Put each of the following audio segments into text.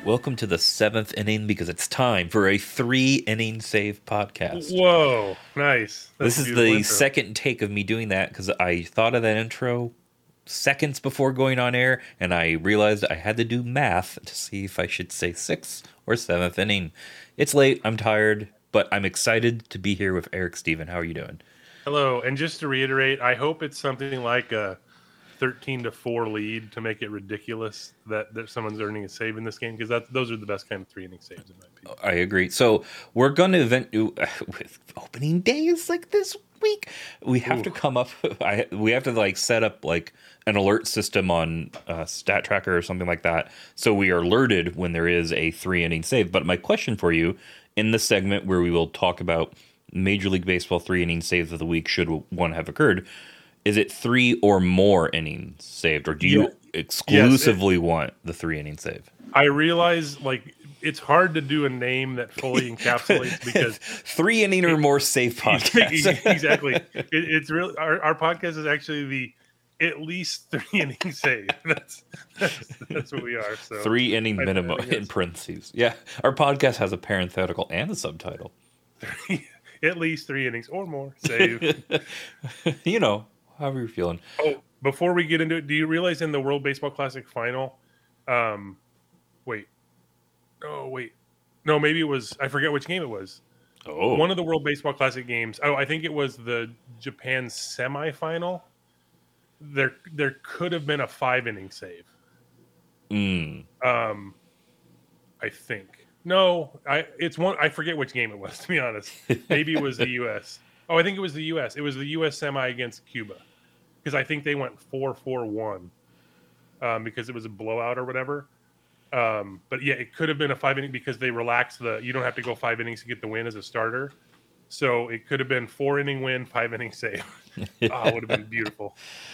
Welcome to the 7th inning because it's time for a 3-inning save podcast. Whoa, nice. This is the second take of me doing that because I thought of that intro seconds before going on air, and I realized I had to do math to see if I should say 6th or 7th inning. It's late, I'm tired, but I'm excited to be here with Eric Steven. How are you doing? Hello, and just to reiterate, I hope it's something like a 13-4 lead to make it ridiculous that someone's earning a save in this game, because those are the best kind of 3-inning saves in my opinion. I agree. So we're going to with opening days like this week, we have to come up. We have to set up an alert system on Stat Tracker or something like that, so we are alerted when there is a 3-inning save. But my question for you in the segment where we will talk about Major League Baseball 3-inning saves of the week, should one have occurred. Is it 3 or more innings saved, or do you exclusively want the 3-inning save? I realize it's hard to do a name that fully encapsulates because 3-inning or more save podcast. Exactly. It's really our podcast is actually the at least 3-inning save. That's what we are. So 3-inning minimum in parentheses. Yeah, our podcast has a parenthetical and a subtitle. At least 3 innings or more save. However you're feeling. Oh, before we get into it, do you realize in the World Baseball Classic final, no, maybe it was, I forget which game it was. Oh. One of the World Baseball Classic games. Oh, I think it was the Japan semifinal. There could have been a 5-inning save. I think. No, it's one. I forget which game it was, to be honest. Maybe it was the U.S. Oh, I think it was the U.S. It was the U.S. semi against Cuba, because I think they went 4-4-1 because it was a blowout or whatever. But yeah, it could have been a 5-inning because they relaxed you don't have to go 5 innings to get the win as a starter. So it could have been 4-inning win, 5-inning save. It would have been beautiful.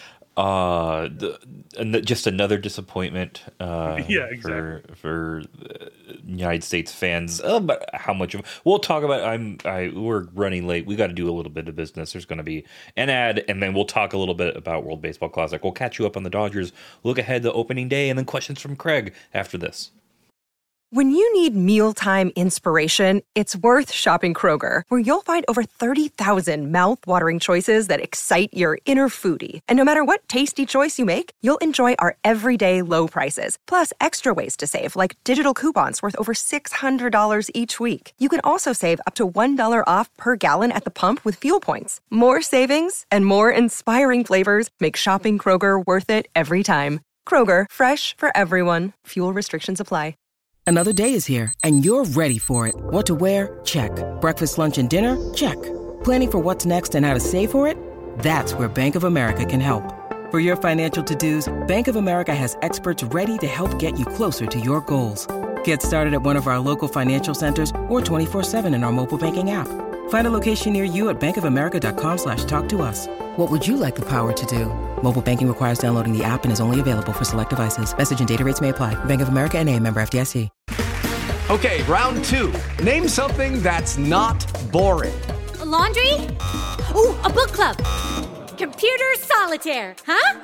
Just another disappointment. Yeah, exactly. For United States fans. But how much of we'll talk about. We're running late. We got to do a little bit of business. There's going to be an ad, and then we'll talk a little bit about World Baseball Classic. We'll catch you up on the Dodgers. Look ahead to opening day, and then questions from Craig after this. When you need mealtime inspiration, it's worth shopping Kroger, where you'll find over 30,000 mouth-watering choices that excite your inner foodie. And no matter what tasty choice you make, you'll enjoy our everyday low prices, plus extra ways to save, like digital coupons worth over $600 each week. You can also save up to $1 off per gallon at the pump with fuel points. More savings and more inspiring flavors make shopping Kroger worth it every time. Kroger, fresh for everyone. Fuel restrictions apply. Another day is here, and you're ready for it. What to wear? Check. Breakfast, lunch, and dinner? Check. Planning for what's next and how to save for it? That's where Bank of America can help. For your financial to-dos, Bank of America has experts ready to help get you closer to your goals. Get started at one of our local financial centers or 24/7 in our mobile banking app. Find a location near you at bankofamerica.com/talktous. What would you like the power to do? Mobile banking requires downloading the app and is only available for select devices. Message and data rates may apply. Bank of America N.A., member FDIC. Okay, round 2. Name something that's not boring. A laundry? Ooh, a book club. Computer solitaire, huh?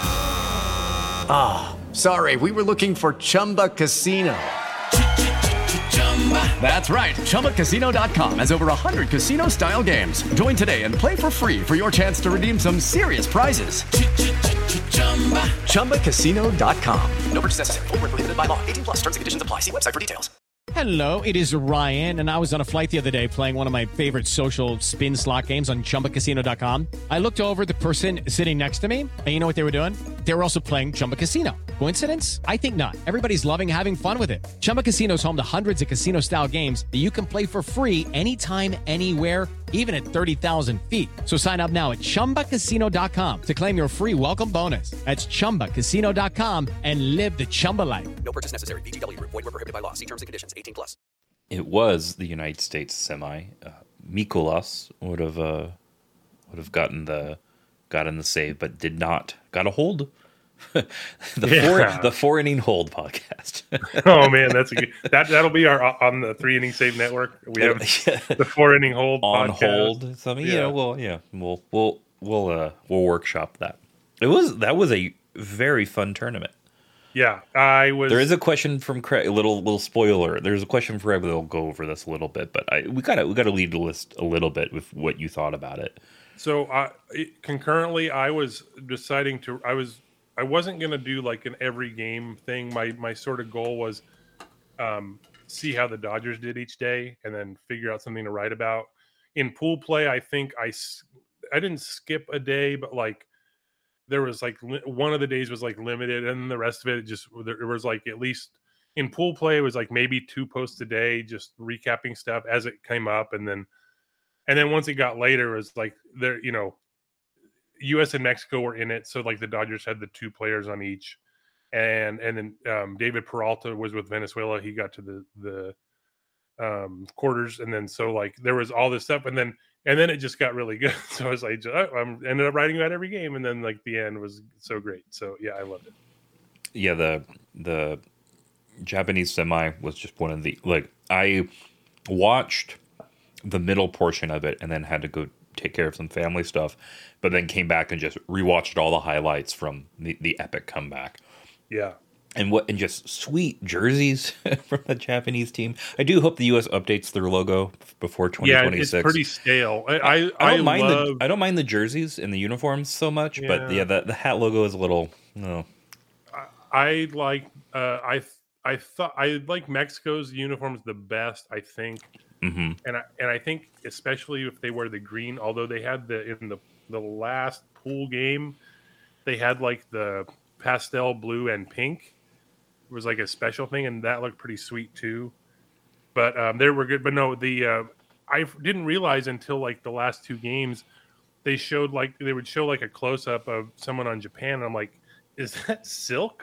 Sorry, we were looking for Chumba Casino. That's right. ChumbaCasino.com has over 100 casino-style games. Join today and play for free for your chance to redeem some serious prizes. ChumbaCasino.com. No purchase necessary. Void where prohibited by law. 18+. Terms and conditions apply. See website for details. Hello, it is Ryan, and I was on a flight the other day playing one of my favorite social spin slot games on ChumbaCasino.com. I looked over at the person sitting next to me, and you know what they were doing? They were also playing Chumba Casino. Coincidence? I think not. Everybody's loving having fun with it. Chumba Casino is home to hundreds of casino-style games that you can play for free anytime, anywhere, even at 30,000 feet. So sign up now at ChumbaCasino.com to claim your free welcome bonus. That's ChumbaCasino.com and live the Chumba life. No purchase necessary. VGW. Void where prohibited by law. See terms and conditions. 18+. It was the United States semi. Mikolas would have gotten the save, but did not. Got a hold. The 4-inning hold podcast. Oh man, that's a good. That'll be our on the 3-inning save network. We have the 4-inning hold on podcast. hold. So, we'll workshop that. That was a very fun tournament. Yeah, I was. There is a question from Craig. A little spoiler. There's a question for Craig. We'll go over this a little bit, but we gotta lead the list a little bit with what you thought about it. So concurrently, I was deciding to. I wasn't gonna do like an every game thing. My sort of goal was see how the Dodgers did each day, and then figure out something to write about. In pool play, I think I didn't skip a day, but like there was like one of the days was like limited, and the rest of it there was like at least in pool play it was like maybe 2 posts a day, just recapping stuff as it came up, and then once it got later, it was like there, U.S. and Mexico were in it, so like the Dodgers had the 2 players on each, and then David Peralta was with Venezuela. He got to the quarters, and then so like there was all this stuff, and then it just got really good. So I was like, I ended up writing about every game, and then like the end was so great. So yeah, I loved it. Yeah, the Japanese semi was just one of the I watched the middle portion of it and then had to go take care of some family stuff, but then came back and just rewatched all the highlights from the epic comeback. Yeah. And just sweet jerseys from the Japanese team. I do hope the U.S. updates their logo before 2026. Yeah, it's pretty stale. I don't mind the jerseys and the uniforms so much, but yeah, the hat logo is a little. No. I thought I like Mexico's uniforms the best. I think, and I think especially if they wear the green. Although they had in the last pool game, they had like the pastel blue and pink. It was like a special thing, and that looked pretty sweet too. But they were good. But no, I didn't realize until like the last 2 games they would show like a close up of someone on Japan, and I'm like, is that silk?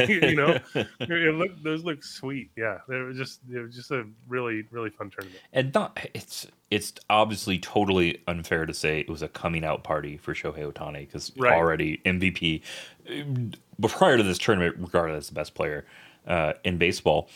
Those look sweet. Yeah, it was just a really, really fun tournament. And it's obviously totally unfair to say it was a coming out party for Shohei Ohtani because already MVP. But prior to this tournament, regarded as the best player in baseball,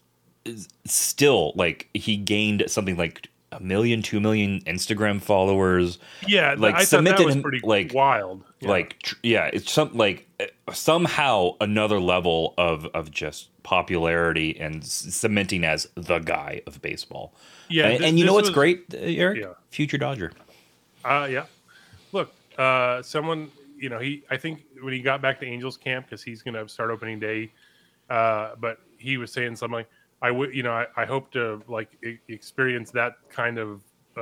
still like he gained something like 1 million, 2 million Instagram followers. Yeah, like I cemented thought that was him pretty like wild. Yeah. It's somehow another level of just popularity and cementing as the guy of baseball. Yeah, and you know what's great, Eric? Yeah. Future Dodger. Yeah. Look, someone. I think when he got back to Angels camp, because he's going to start opening day, but he was saying something like, I hope to like experience that kind of,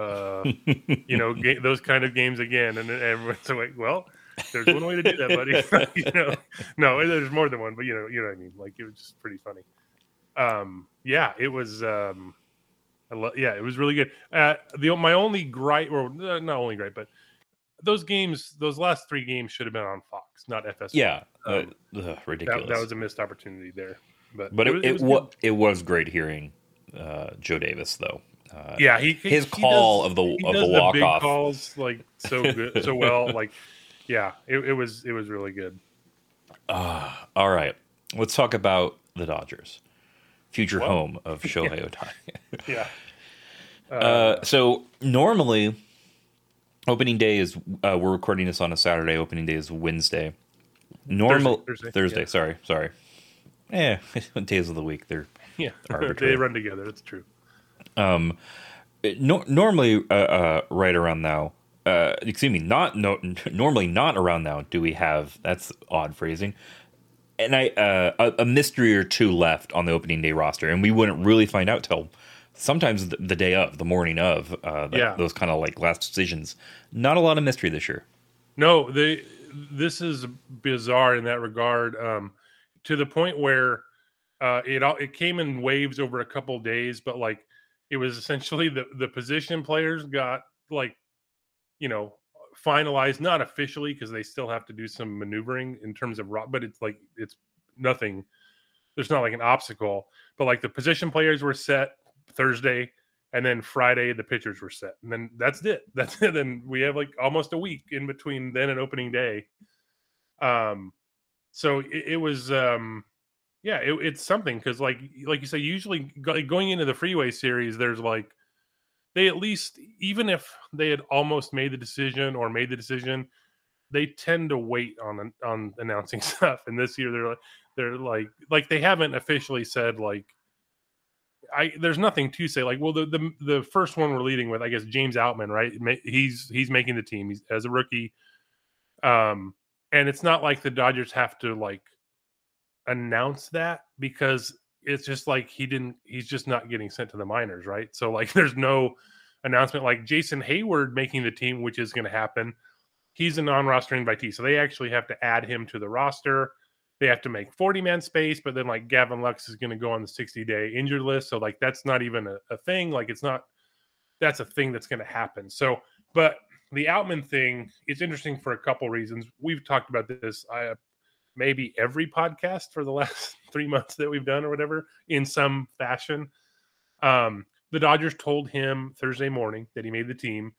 those kind of games again. And everyone's like, well, there's one way to do that, buddy. No, there's more than one, but you know what I mean? Like, it was just pretty funny. Yeah, it was, it was really good. My only gripe, or not only gripe, but those last 3 games should have been on Fox, not FS1. Yeah, ridiculous. That was a missed opportunity there. But it was great hearing Joe Davis though. Yeah, his call of the walk big off calls like so good, so well. Like, yeah, it was really good. All right, let's talk about the Dodgers, future home of Shohei Ohtani. Yeah. So normally, opening day is we're recording this on a Saturday. Opening day is Wednesday. Thursday. Yeah. Sorry. Yeah, days of the week they're they run together. That's true. Normally, right around now. Normally not around now. Do we have? That's odd phrasing. And a mystery or 2 left on the opening day roster, and we wouldn't really find out till sometimes the day of, the morning of. Those kind of like last decisions. Not a lot of mystery this year. No, this is bizarre in that regard. To the point where it came in waves over a couple of days, but like it was essentially the position players got like, finalized, not officially because they still have to do some maneuvering in terms of but it's nothing. There's not like an obstacle, but like the position players were set Thursday, and then Friday the pitchers were set, and then that's it. And we have like almost a week in between then and opening day. So it was, it's something because like you say, usually going into the Freeway Series, there's like they at least, even if they had almost made the decision, they tend to wait on announcing stuff. And this year they're like they haven't officially said like there's nothing to say like, well, the first one we're leading with, I guess, James Outman, right? He's making the team. He's as a rookie. And it's not like the Dodgers have to like announce that because it's just like he's just not getting sent to the minors, right? So like there's no announcement like Jason Hayward making the team, which is going to happen. He's a non-roster invitee, so they actually have to add him to the roster. They have to make 40-man space, but then like Gavin Lux is going to go on the 60-day injured list. So like that's not even a thing. Like that's a thing that's going to happen. So, but the Outman thing, it's interesting for a couple reasons. We've talked about this maybe every podcast for the last 3 months that we've done or whatever in some fashion. The Dodgers told him Thursday morning that he made the team.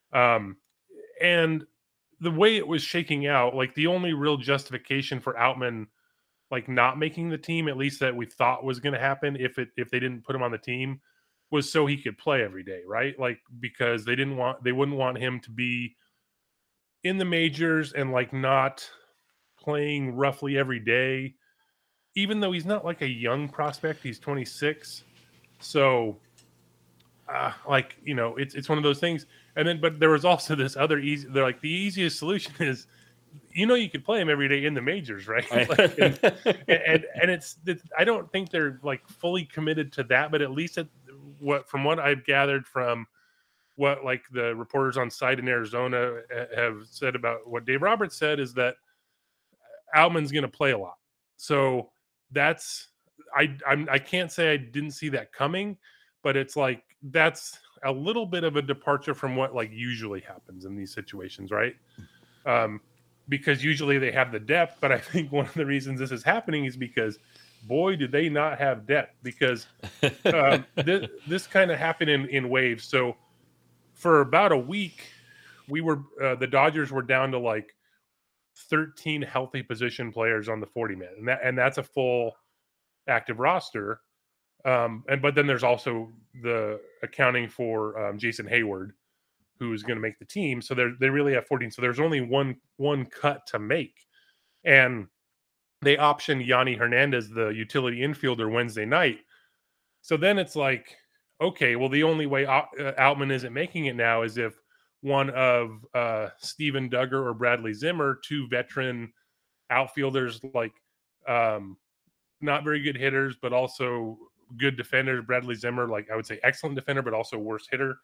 And the way it was shaking out, like the only real justification for Outman like not making the team, at least that we thought was going to happen if they didn't put him on the team, was so he could play every day, right? Like because they wouldn't want him to be in the majors and like not playing roughly every day, even though he's not like a young prospect. He's 26. So like, you know, it's one of those things. And then, but there was also this other they're like, the easiest solution is, you know, you could play him every day in the majors, right? Like, and it's, I don't think they're like fully committed to that, but at least from what I've gathered from what like the reporters on site in Arizona have said about what Dave Roberts said is that Outman's going to play a lot. So that's, I can't say I didn't see that coming, but it's like, that's a little bit of a departure from what like usually happens in these situations, right? Because usually they have the depth, but I think one of the reasons this is happening is because, boy, do they not have depth, because this kind of happened in waves. So for about a week, the Dodgers were down to like 13 healthy position players on the 40-man, and that's a full active roster. But then there's also the accounting for Jason Hayward, who's going to make the team. So they really have 14. So there's only one cut to make. And they optioned Yanni Hernandez, the utility infielder, Wednesday night. So then it's like, okay, well, the only way Outman isn't making it now is if one of Steven Duggar or Bradley Zimmer, two veteran outfielders, like not very good hitters, but also good defenders. Bradley Zimmer, like I would say excellent defender, but also worse hitter.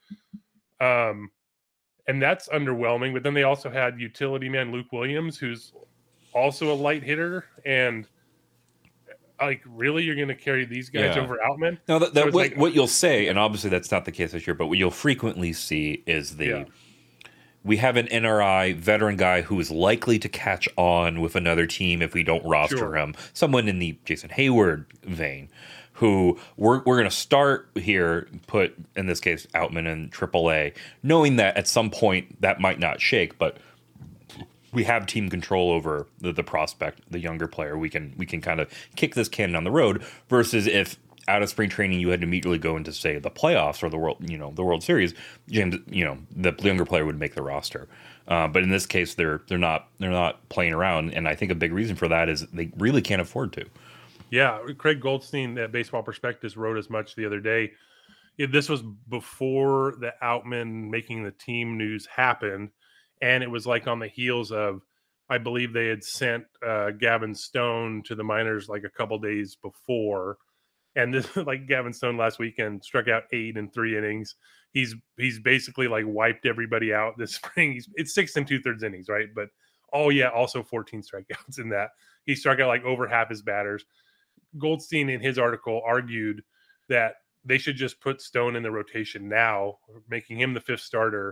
And that's underwhelming. But then they also had utility man Luke Williams, who's also a light hitter. And like, really, you're going to carry these guys over Outman? Now, what you'll say, and obviously that's not the case this year, but what you'll frequently see is we have an NRI veteran guy who is likely to catch on with another team if we don't roster him. Someone in the Jason Hayward vein, who we're going to start here, put, in this case, Outman in AAA, knowing that at some point that might not shake, but we have team control over the prospect, the younger player. We can kind of kick this can down the road, versus if out of spring training you had to immediately go into, say, the playoffs or the World Series, James, the younger player would make the roster. But in this case, they're not playing around, and I think a big reason for that is they really can't afford to. Yeah, Craig Goldstein at Baseball Prospectus wrote as much the other day. This was before the Outman making the team news happened, and it was like on the heels of, I believe they had sent Gavin Stone to the minors like a couple days before, and this, like, Gavin Stone last weekend struck out 8 in 3 innings. He's basically like wiped everybody out this spring. It's 6 2/3 innings, right? But also 14 strikeouts in that. He struck out like over half his batters. Goldstein in his article argued that they should just put Stone in the rotation now, making him the 5th starter,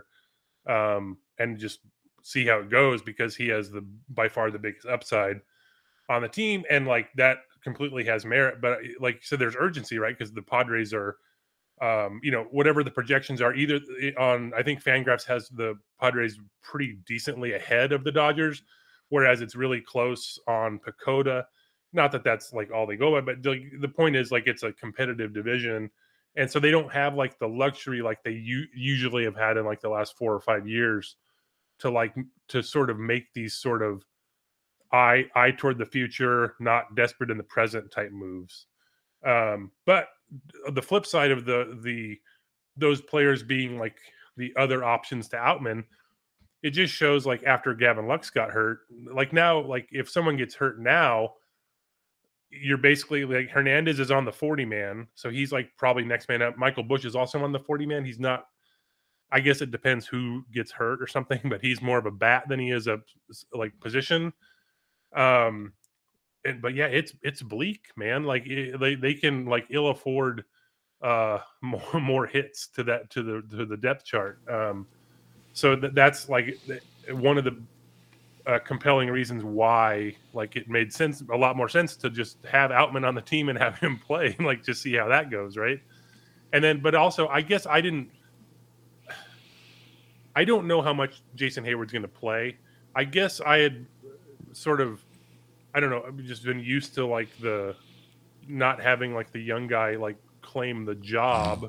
and just see how it goes, because he has by far the biggest upside on the team. And like that completely has merit. But like you said, there's urgency, right? Because the Padres are, whatever the projections are, either on, I think Fangraphs has the Padres pretty decently ahead of the Dodgers, whereas it's really close on PECOTA. Not that that's like all they go by, but the point is, like, it's a competitive division. And so they don't have like the luxury like they usually have had in like the last 4 or 5 years to sort of make these sort of eye toward the future, not desperate in the present type moves. But the flip side of those players being like the other options to Outman, it just shows like after Gavin Lux got hurt, like now, like if someone gets hurt now, you're basically like Hernandez is on the 40 man. So he's like probably next man up. Michael Bush is also on the 40 man. He's not, I guess it depends who gets hurt or something, but he's more of a bat than he is a like position. But yeah, it's bleak, man. Like they can like ill afford more hits to the depth chart. So that's like one of the compelling reasons why like it made sense, a lot more sense to just have Outman on the team and have him play, like just see how that goes, right? And then, but also, I guess I don't know how much Jason Hayward's going to play. I guess I had sort of, I don't know, I've just been used to like the not having like the young guy like claim the job.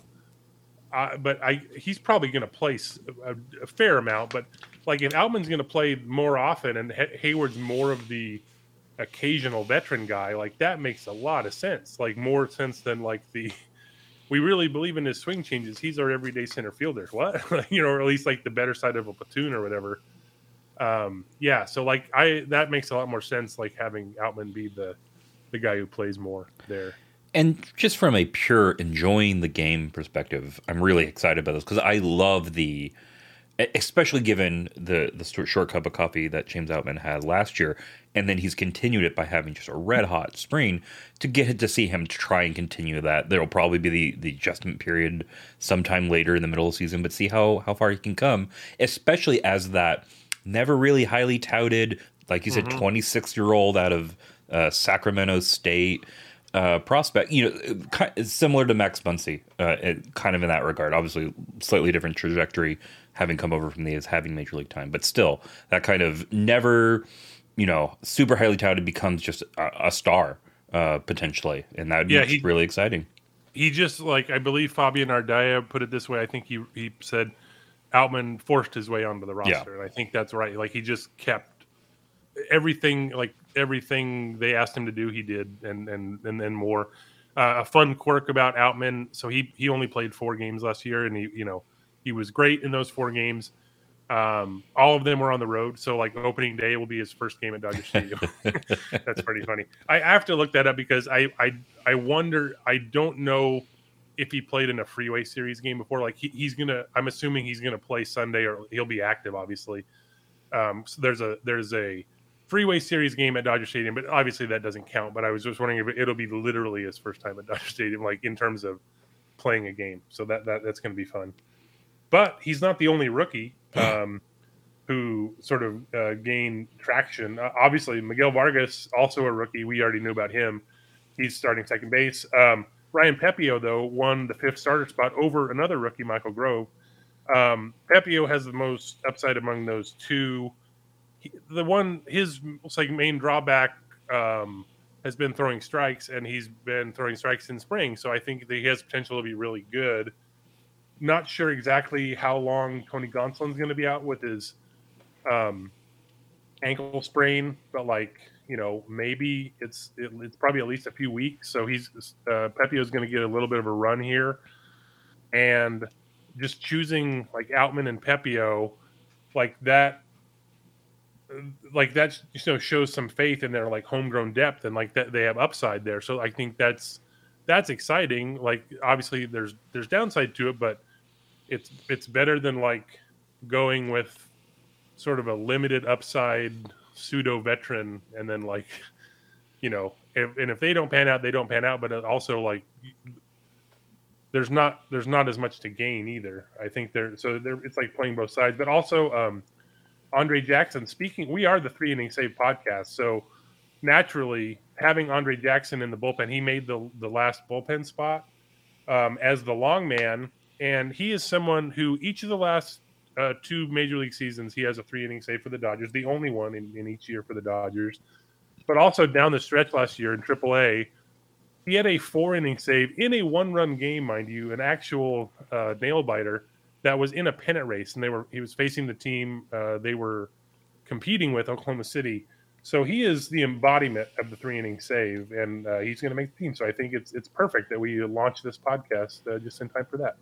But he's probably going to play a fair amount. But like if Outman's going to play more often and Hayward's more of the occasional veteran guy, like that makes a lot of sense. Like more sense than like we really believe in his swing changes. He's our everyday center fielder. What? You know, or at least like the better side of a platoon or whatever. Yeah. So like that makes a lot more sense. Like having Outman be the guy who plays more there. And just from a pure enjoying the game perspective, I'm really excited about this because I love especially given the short cup of coffee that James Outman had last year, and then he's continued it by having just a red hot spring. To get to see him try and continue that, there will probably be the adjustment period sometime later in the middle of the season, but see how far he can come, especially as that never really highly touted, like you said, 26-year-old out of Sacramento State. Prospect, you know, similar to Max Muncy, kind of in that regard. Obviously, slightly different trajectory, having come over from the A's, having major league time, but still, that kind of never, you know, super highly touted becomes just a star potentially, and that would be really exciting. He just like I believe Fabian Ardaya put it this way. I think he said Outman forced his way onto the roster, and I think that's right. Like he just kept everything they asked him to do, he did, and then more. A fun quirk about Outman: so he only played 4 games last year, and he was great in those 4 games. All of them were on the road, so like opening day will be his first game at Dodger Stadium. That's pretty funny. I have to look that up because I wonder. I don't know if he played in a Freeway Series game before. Like he's gonna. I'm assuming he's gonna play Sunday, or he'll be active, obviously. So there's a Freeway Series game at Dodger Stadium, but obviously that doesn't count. But I was just wondering if it'll be literally his first time at Dodger Stadium, like in terms of playing a game. So that's going to be fun. But he's not the only rookie who sort of gained traction. Obviously, Miguel Vargas, also a rookie. We already knew about him. He's starting second base. Ryan Pepio, though, won the 5th starter spot over another rookie, Michael Grove. Pepio has the most upside among those two. His like main drawback has been throwing strikes, and he's been throwing strikes in spring. So I think that he has potential to be really good. Not sure exactly how long Tony Gonsolin's going to be out with his ankle sprain, but like maybe it's probably at least a few weeks. So Pepio's going to get a little bit of a run here, and just choosing like Outman and Pepio like that shows some faith in their like homegrown depth, and like that they have upside there. So I think that's exciting. Like obviously there's downside to it, but it's better than like going with sort of a limited upside pseudo veteran, and then like if they don't pan out, they don't pan out. But also like there's not as much to gain either. I think it's like playing both sides, but also Andre Jackson. Speaking, we are the 3 Inning Save podcast, so naturally having Andre Jackson in the bullpen, he made the last bullpen spot as the long man, and he is someone who each of the last 2 major league seasons he has a 3 inning save for the Dodgers, the only one in each year for the Dodgers. But also down the stretch last year in AAA, he had a 4 inning save in a 1-run game, mind you, an actual nail biter that was in a pennant race, and he was facing the team they were competing with, Oklahoma City. So he is the embodiment of the 3-inning save, and he's going to make the team. So I think it's perfect that we launch this podcast just in time for that.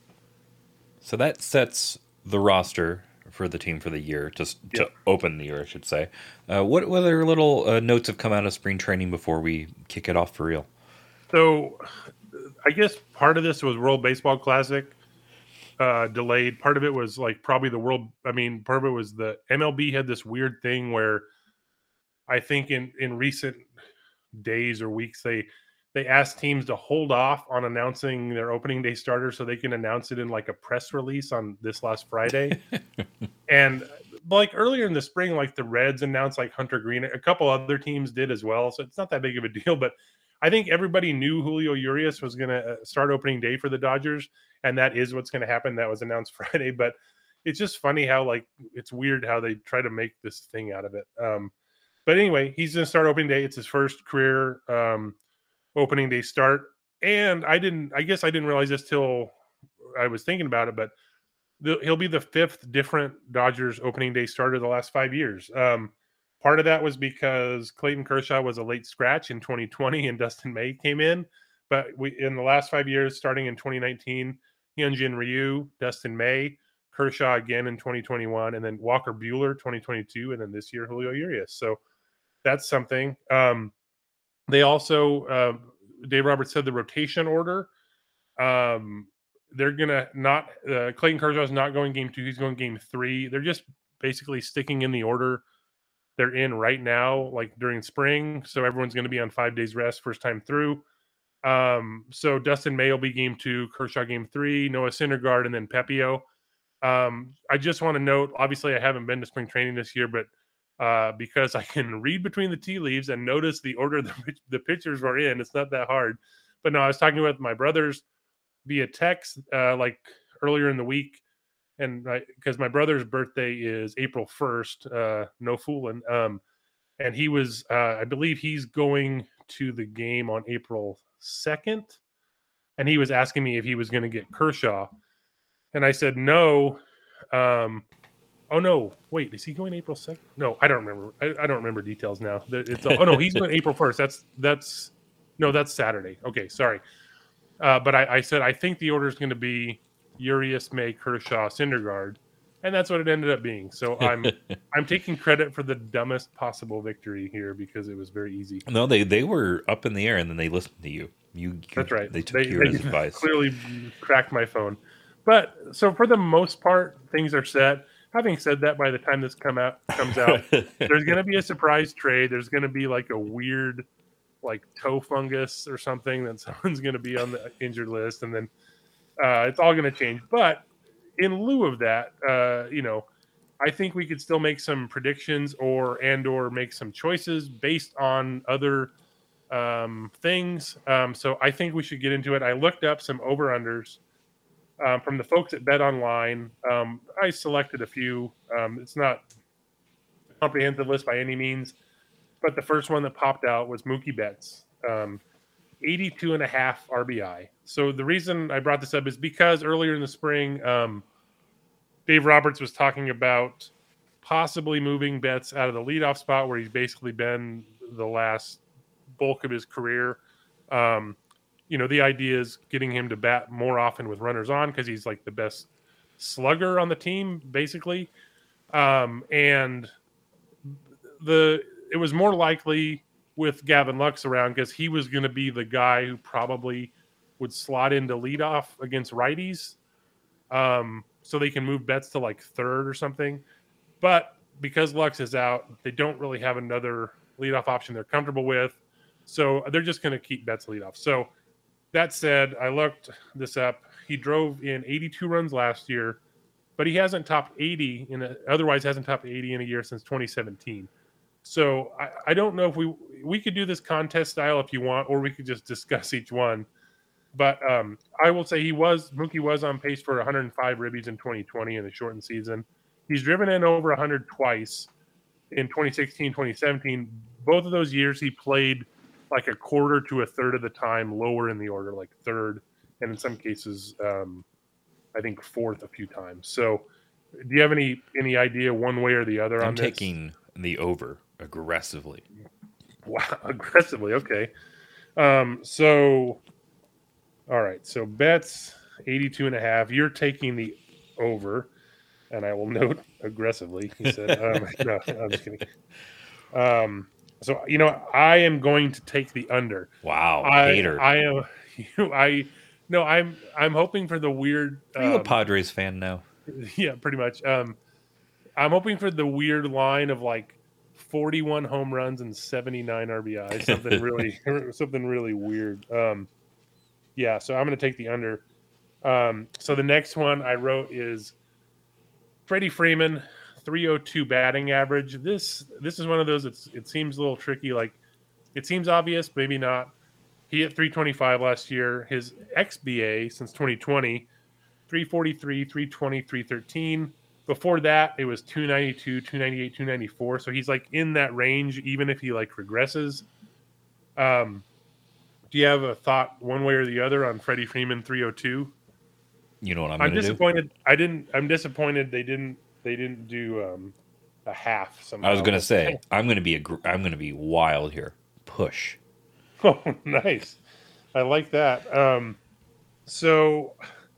So that sets the roster for the team for the year, to open the year, I should say. What other little notes have come out of spring training before we kick it off for real? So I guess part of this was World Baseball Classic delayed. Part of it was like probably part of it was the MLB had this weird thing where I think in recent days or weeks, they asked teams to hold off on announcing their opening day starter so they can announce it in like a press release on this last Friday. And like earlier in the spring, like the Reds announced like Hunter Green, a couple other teams did as well. So it's not that big of a deal, but I think everybody knew Julio Urias was going to start opening day for the Dodgers. And that is what's going to happen. That was announced Friday, but it's just funny how like, it's weird how they try to make this thing out of it. But anyway, he's going to start opening day. It's his first career opening day start. And I guess I didn't realize this till I was thinking about it, but he'll be the fifth different Dodgers opening day starter the last 5 years. Part of that was because Clayton Kershaw was a late scratch in 2020 and Dustin May came in. But in the last 5 years, starting in 2019, Hyunjin Ryu, Dustin May, Kershaw again in 2021, and then Walker Buehler 2022, and then this year Julio Urias. So that's something. They also, Dave Roberts said the rotation order. They're going to not, Clayton Kershaw is not going game 2. He's going game 3. They're just basically sticking in the order they're in right now, like during spring. So everyone's going to be on 5 days rest first time through. So Dustin May will be game 2, Kershaw game 3, Noah Syndergaard, and then Pepio. I just want to note, obviously I haven't been to spring training this year, but because I can read between the tea leaves and notice the order the pitchers were in. It's not that hard. But no, I was talking with my brothers via text like earlier in the week, and because my brother's birthday is April 1st, no fooling. And he was, I believe he's going to the game on April 2nd, and he was asking me if he was going to get Kershaw. And I said no. Oh no! Wait, is he going April 2nd? No, I don't remember. I don't remember details now. Oh no, he's going April 1st. That's Saturday. Okay, sorry. But I said I think the order is going to be Urias, May, Kershaw, Syndergaard, and that's what it ended up being. So I'm taking credit for the dumbest possible victory here because it was very easy. No, they were up in the air and then they listened to you. That's right. They took your advice. Clearly cracked my phone. But so for the most part, things are set. Having said that, by the time this comes out, there's going to be a surprise trade. There's going to be like a weird, like toe fungus or something that someone's going to be on the injured list, and then it's all going to change. But in lieu of that, I think we could still make some predictions or make some choices based on other things. So I think we should get into it. I looked up some over-unders. From the folks at Bet Online, I selected a few. It's not a comprehensive list by any means, but the first one that popped out was Mookie Betts, 82.5 RBI. So the reason I brought this up is because earlier in the spring, Dave Roberts was talking about possibly moving Betts out of the leadoff spot where he's basically been the last bulk of his career. The idea is getting him to bat more often with runners on because he's like the best slugger on the team, basically. And it was more likely with Gavin Lux around because he was going to be the guy who probably would slot into leadoff against righties. So they can move Betts to like third or something. But because Lux is out, they don't really have another leadoff option they're comfortable with. So they're just going to keep Betts leadoff. So that said, I looked this up. He drove in 82 runs last year, but he hasn't topped 80 otherwise hasn't topped 80 in a year since 2017. So I don't know if we could do this contest style if you want, or we could just discuss each one. But I will say Mookie was on pace for 105 ribbies in 2020 in the shortened season. He's driven in over 100 twice in 2016, 2017. Both of those years he played like a quarter to a third of the time lower in the order, like third, and in some cases, I think fourth a few times. So do you have any idea one way or the other on this? I'm taking the over. aggressively. Wow, aggressively. Okay. So, all right. So bets 82.5. You're taking the over, and I will note aggressively. He said, "No, I'm just kidding." So I am going to take the under. Wow, I hater. I am. No, I'm hoping for the weird. Are you a Padres fan now? Yeah, pretty much. I'm hoping for the weird line of like 41 home runs and 79 RBI. Something really weird. Yeah, so I'm going to take the under. So the next one I wrote is Freddie Freeman, 302 batting average. This is one of those. It seems a little tricky. Like it seems obvious, maybe not. He hit 325 last year. His XBA since 2020, 343, 320, 313. Before that, it was 292, 298, 294. So he's like in that range, even if he like regresses. Do you have a thought one way or the other on Freddie Freeman 302? You know what I'm going to do? Disappointed. I'm disappointed they didn't do a half somehow. I was going to say I'm going to be wild here. Push. Oh, nice. I like that. So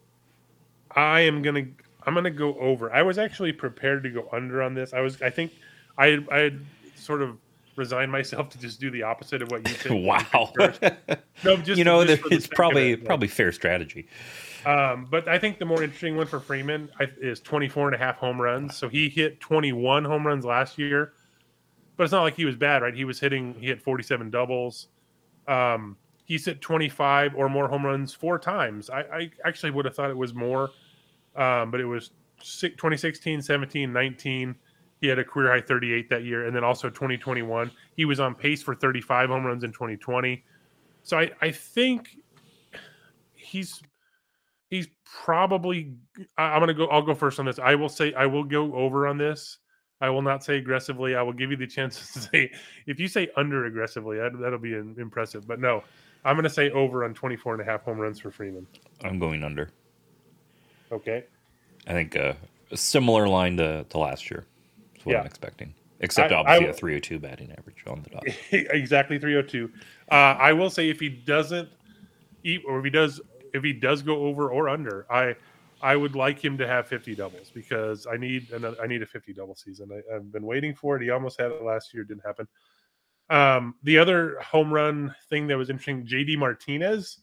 I'm gonna go over. I was actually prepared to go under on this. I think I had sort of resigned myself to just do the opposite of what you said. Wow. No, just it's probably fair strategy. But I think the more interesting one for Freeman is 24.5 home runs. So he hit 21 home runs last year, but it's not like he was bad, right? He hit 47 doubles. He's hit 25 or more home runs 4 times. I actually would have thought it was more, but it was 2016, 17, 19. He had a career high 38 that year, and then also 2021. He was on pace for 35 home runs in 2020. So I think he's probably. I'll go first on this. I will go over on this. I will not say aggressively. I will give you the chance to say, if you say under aggressively, that'll be impressive. But no, I'm going to say over on 24.5 home runs for Freeman. I'm going under. Okay. I think a similar line to last year is what I'm expecting. Except obviously a 302 batting average on the dot. Exactly, 302. I will say if he doesn't eat, or if he does go over or under, I would like him to have 50 doubles because I need a 50 double season. I've been waiting for it. He almost had it last year. It didn't happen. The other home run thing that was interesting, JD Martinez,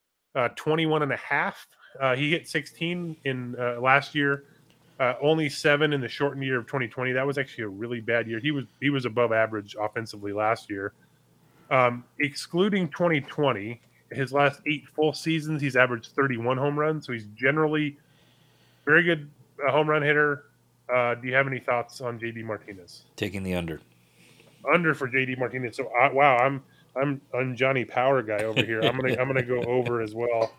21.5. He hit 16 in last year, only 7 in the shortened year of 2020. That was actually a really bad year. He was above average offensively last year. Excluding 2020, his last 8 full seasons, he's averaged 31 home runs. So he's generally very good home run hitter. Do you have any thoughts on JD Martinez? Taking the under. Under for JD Martinez. So I'm Johnny Power guy over here. I'm gonna go over as well.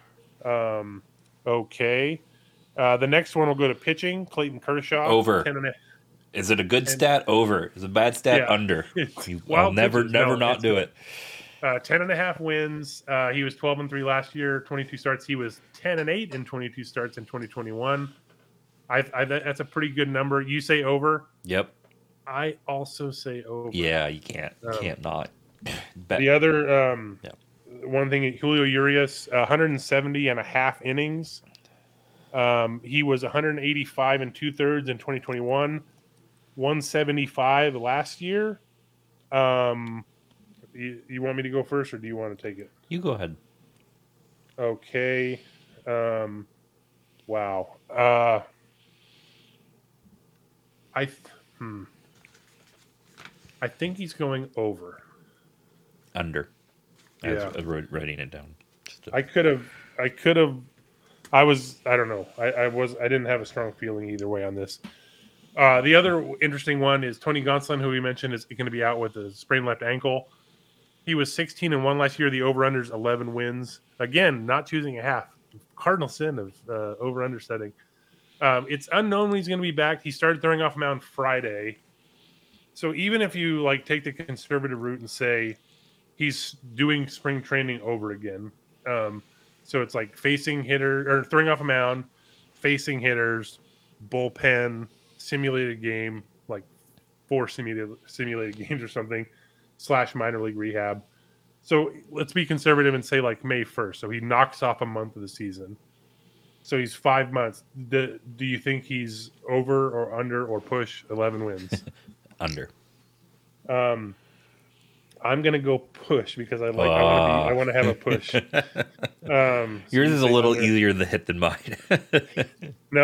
Okay. The next one will go to pitching. Clayton Kershaw. Over. Is it a good stat? Over. Is it a bad stat? Yeah. Under. I'll never not do it. 10.5 wins. He was 12-3 last year. 22 starts. He was 10-8 in 22 starts in 2021. That's a pretty good number. You say over. Yep. I also say over. Yeah, you can't. You can't not. The other one thing, Julio Urias, 170.5 innings. He was 185 and 2/3 in 2021. 175 last year. You want me to go first, or do you want to take it? You go ahead. Okay. Wow. I think he's going over. Under. Yeah. I was writing it down. I don't know. I didn't have a strong feeling either way on this. The other interesting one is Tony Gonsolin, who we mentioned is going to be out with a sprained left ankle. He was 16-1 last year. The over-under is 11 wins. Again, not choosing a half. Cardinal sin of over-under setting. It's unknown when he's going to be back. He started throwing off mound Friday. So even if you take the conservative route and say he's doing spring training over again, so it's like facing hitter or throwing off a mound, facing hitters, bullpen, simulated game, 4 simulated games or something / minor league rehab. So let's be conservative and say like May 1st. So he knocks off a month of the season. So he's 5 months. Do you think he's over or under or push 11 wins? Under. I'm gonna go push because I want to have a push. Yours is a little easier to hit than mine. No,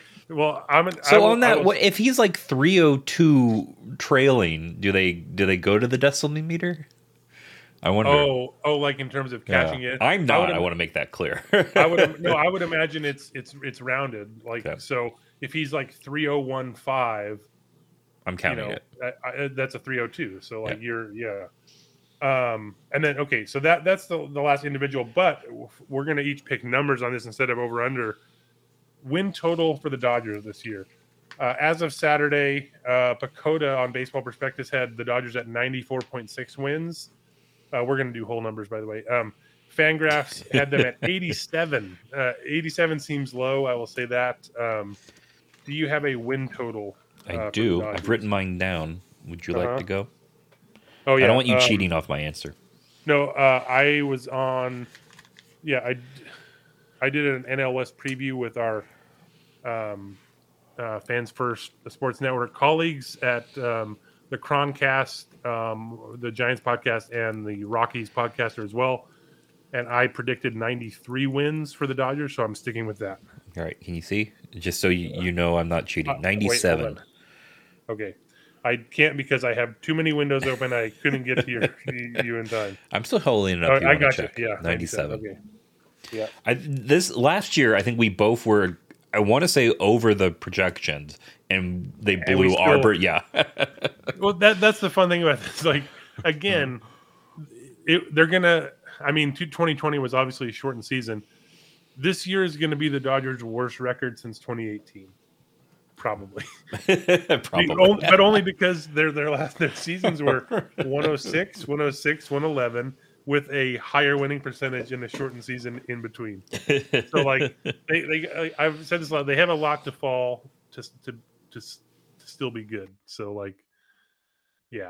if he's like 302 trailing, do they go to the decibel meter? I wonder. Oh, like in terms of catching it. I'm not. I want to make that clear. I would imagine it's rounded. Like so, if he's like 3015, I'm counting it. That's a 302. So like and then okay, so that's the last individual. But we're gonna each pick numbers on this instead of over under. Win total for the Dodgers this year. As of Saturday, Pacoda on Baseball Prospectus had the Dodgers at 94.6 wins. We're going to do whole numbers, by the way. Fangraphs had them at 87. 87 seems low. I will say that. Do you have a win total? I do. I've written mine down. Would you like to go? Oh, yeah. I don't want you cheating off my answer. No, I was on. Yeah, I did an NL West preview with our Fans First Sports Network colleagues at the Croncast, the Giants podcast, and the Rockies podcaster as well. And I predicted 93 wins for the Dodgers, so I'm sticking with that. All right. Can you see? Just so you know I'm not cheating. 97. Wait, okay. I can't because I have too many windows open. I couldn't get to you in time. I'm still holding it up. I got you. Yeah. 97. Okay. Yeah. This last year, I think we both were, I want to say, over the projections, and they blew Arbor. Yeah. Well, that's the fun thing about this. Like, again, they're going to, 2020 was obviously a shortened season. This year is going to be the Dodgers' worst record since 2018. Probably. But only because their seasons were 106, 111, with a higher winning percentage in a shortened season in between. So, like, I've said this a lot. They have a lot to fall to still be good. So, like, yeah,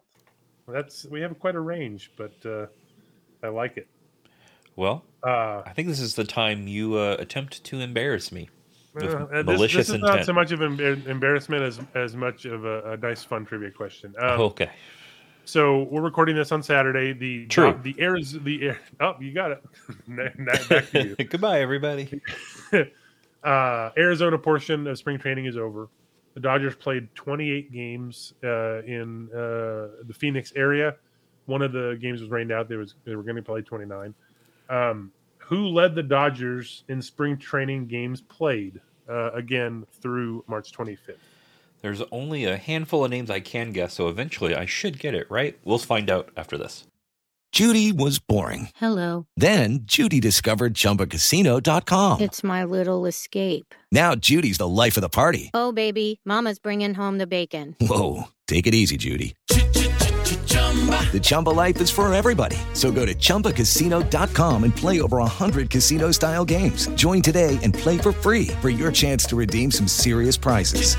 we have quite a range, but I like it. Well, I think this is the time you attempt to embarrass me. Malicious this is intent. Not so much of an embarrassment as much of a nice, fun trivia question. Okay. So we're recording this on Saturday. The air. Oh, you got it. Back to you. Goodbye, everybody. Arizona portion of spring training is over. The Dodgers played 28 games in the Phoenix area. One of the games was rained out. They were going to play 29. Who led the Dodgers in spring training games played again through March 25th? There's only a handful of names I can guess, so eventually I should get it right. We'll find out after this. Judy was boring. Hello. Then Judy discovered ChumbaCasino.com. It's my little escape. Now Judy's the life of the party. Oh, baby, mama's bringing home the bacon. Whoa, take it easy, Judy. The Chumba life is for everybody. So go to ChumbaCasino.com and play over 100 casino-style games. Join today and play for free for your chance to redeem some serious prizes.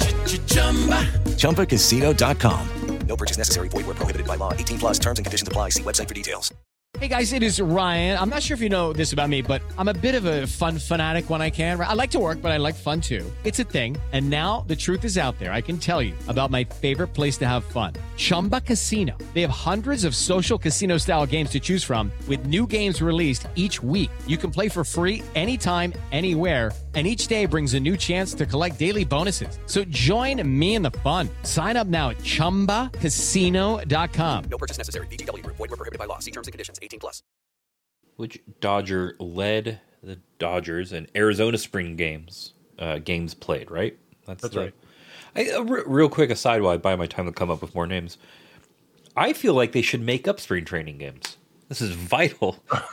ChumbaCasino.com. No purchase necessary. Void where prohibited by law. 18 plus terms and conditions apply. See website for details. Hey guys, it is Ryan. I'm not sure if you know this about me, but I'm a bit of a fun fanatic when I can. I like to work, but I like fun too. It's a thing. And now the truth is out there. I can tell you about my favorite place to have fun. Chumba Casino. They have hundreds of social casino style games to choose from with new games released each week. You can play for free anytime, anywhere. And each day brings a new chance to collect daily bonuses. So join me in the fun. Sign up now at ChumbaCasino.com. No purchase necessary. VGW. Void where prohibited by law. See terms and conditions. 18 plus. Which Dodger led the Dodgers in Arizona spring games played, right? That's right. Real quick aside while I buy my time to come up with more names. I feel like they should make up spring training games. This is vital.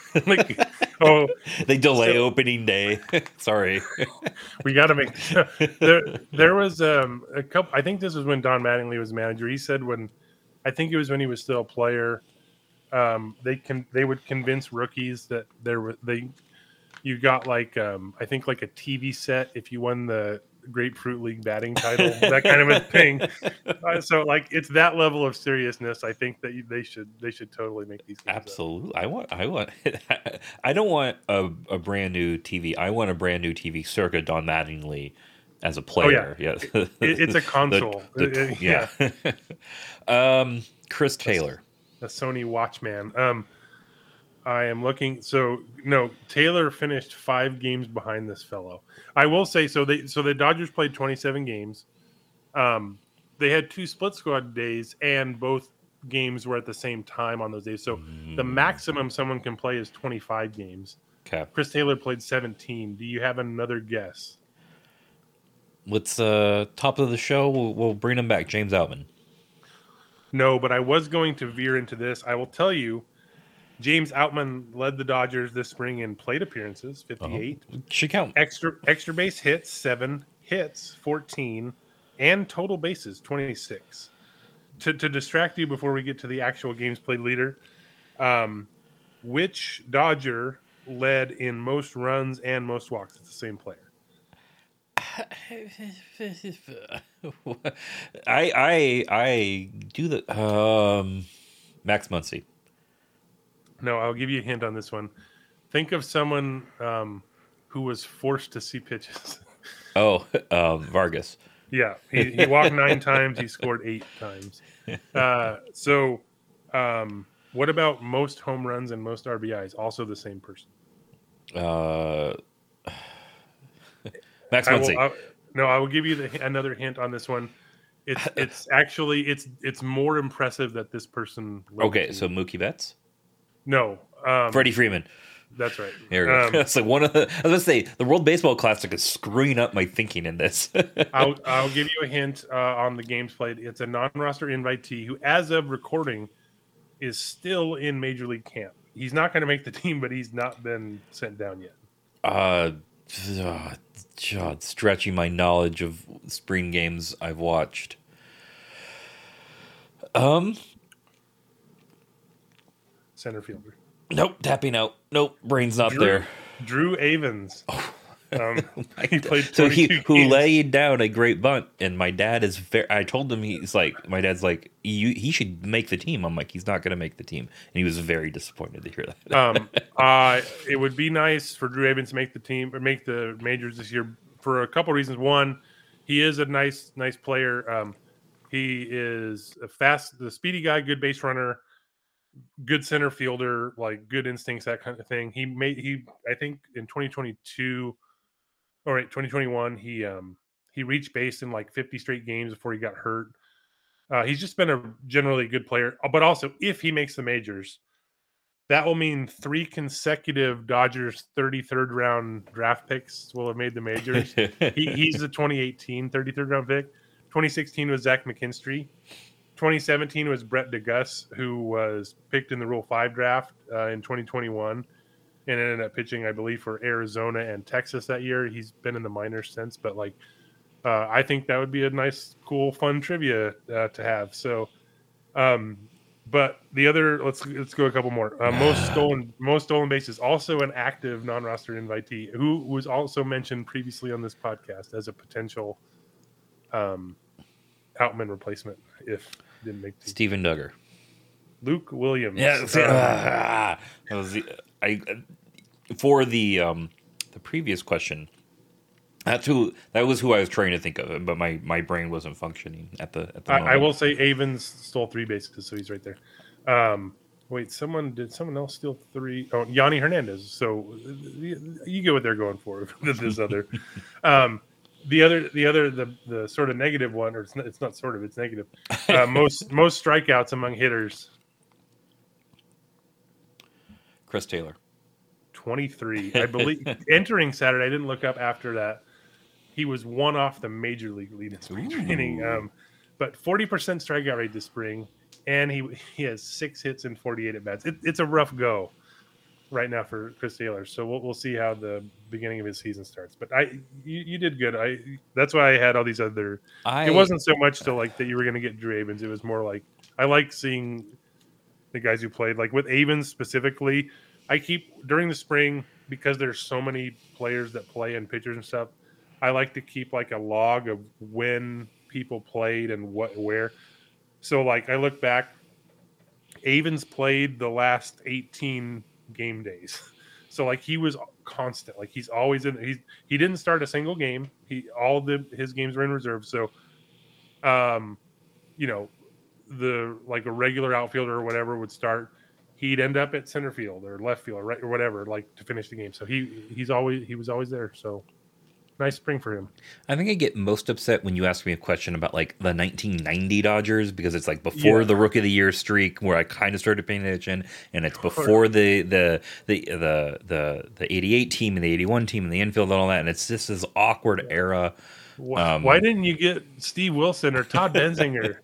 They delay opening day. Sorry. We got to make there was a couple. I think this was when Don Mattingly was manager. He said when he was still a player, they would convince rookies that you got like I think like a TV set if you won the Grapefruit League batting title, that kind of a thing. So like it's that level of seriousness. I think that they should totally make these games Absolutely. Up. I want I don't want a brand new TV. I want a brand new TV circa Don Mattingly as a player. Oh, yeah. It's a console. Yeah. Chris Taylor. A Sony Watchman. I am looking. So no, Taylor finished 5 games behind this fellow. I will say so. The Dodgers played 27 games. They had 2 split squad days, and both games were at the same time on those days. So the maximum someone can play is 25 games. Okay. Chris Taylor played 17. Do you have another guess? Let's top of the show. We'll bring him back. James Outman. No, but I was going to veer into this. I will tell you. James Outman led the Dodgers this spring in plate appearances, 58. Should count. Extra base hits, 7. Hits, 14. And total bases, 26. To distract you before we get to the actual games played leader, which Dodger led in most runs and most walks? It's the same player. I do the Max Muncy. No, I'll give you a hint on this one. Think of someone who was forced to see pitches. Vargas. Yeah, he walked 9 times. He scored 8 times. What about most home runs and most RBIs? Also the same person. Max Muncy. I will give you another hint on this one. It's actually it's more impressive that this person. Okay, so Mookie Betts. No, Freddie Freeman. That's right. Here we go. It's like one of the. I was gonna say the World Baseball Classic is screwing up my thinking in this. I'll give you a hint on the games played. It's a non-roster invitee who, as of recording, is still in Major League camp. He's not going to make the team, but he's not been sent down yet. God, stretching my knowledge of spring games I've watched. Center fielder. Nope, tapping out. Nope, brain's not there. Drew Avens. He played so he games. Who laid down a great bunt, and my dad is very. I told him my dad's like he should make the team. I'm like he's not going to make the team, and he was very disappointed to hear that. It would be nice for Drew Avens to make the team or make the majors this year for a couple reasons. One, he is a nice player. He is the speedy guy, good base runner. Good center fielder, like good instincts, that kind of thing. I think in 2021, he reached base in like 50 straight games before he got hurt. He's just been a generally good player, but also if he makes the majors, that will mean 3 consecutive Dodgers 33rd round draft picks will have made the majors. He's the 2018 33rd round pick. 2016 was Zach McKinstry. 2017 was Brett DeGuss, who was picked in the Rule 5 draft in 2021 and ended up pitching, I believe, for Arizona and Texas that year. He's been in the minors since, but I think that would be a nice, cool, fun trivia to have. So, but the other, let's go a couple more. Most stolen bases, also an active non-roster invitee who was also mentioned previously on this podcast as a potential Outman replacement if didn't make the team. Steven Duggar. Luke Williams. Yeah, for the previous question. That was who I was trying to think of, but my brain wasn't functioning at the moment. I will say Avens stole 3 bases, so he's right there. Wait, did someone else steal 3? Oh, Yanni Hernandez. So you get what they're going for. This other. The sort of negative one, or it's not sort of, it's negative. Most strikeouts among hitters. Chris Taylor. 23. I believe entering Saturday, I didn't look up after that. He was one off the major league lead in spring training. But 40% strikeout rate this spring, and he has 6 hits and 48 at bats. It's a rough go right now for Chris Taylor. So we'll see how the beginning of his season starts. But you did good. That's why I had all these other. It wasn't so much to like that you were going to get Drew Avens. It was more like I like seeing the guys who played. Like with Avens specifically, I keep during the spring because there's so many players that play and pitchers and stuff. I like to keep like a log of when people played and where. So like I look back, Avens played the last 18 game days. So like he was constant. Like he's always in. He didn't start a single game. His games were in reserve. So, a regular outfielder or whatever would start. He'd end up at center field or left field or whatever, like to finish the game. So he was always there. So nice spring for him. I think I get most upset when you ask me a question about like the 1990 Dodgers because it's like before the Rookie of the Year streak where I kind of started paying attention, and it's before the 88 team and the 81 team and the infield and all that, and it's just this awkward era. Why didn't you get Steve Wilson or Todd Benzinger?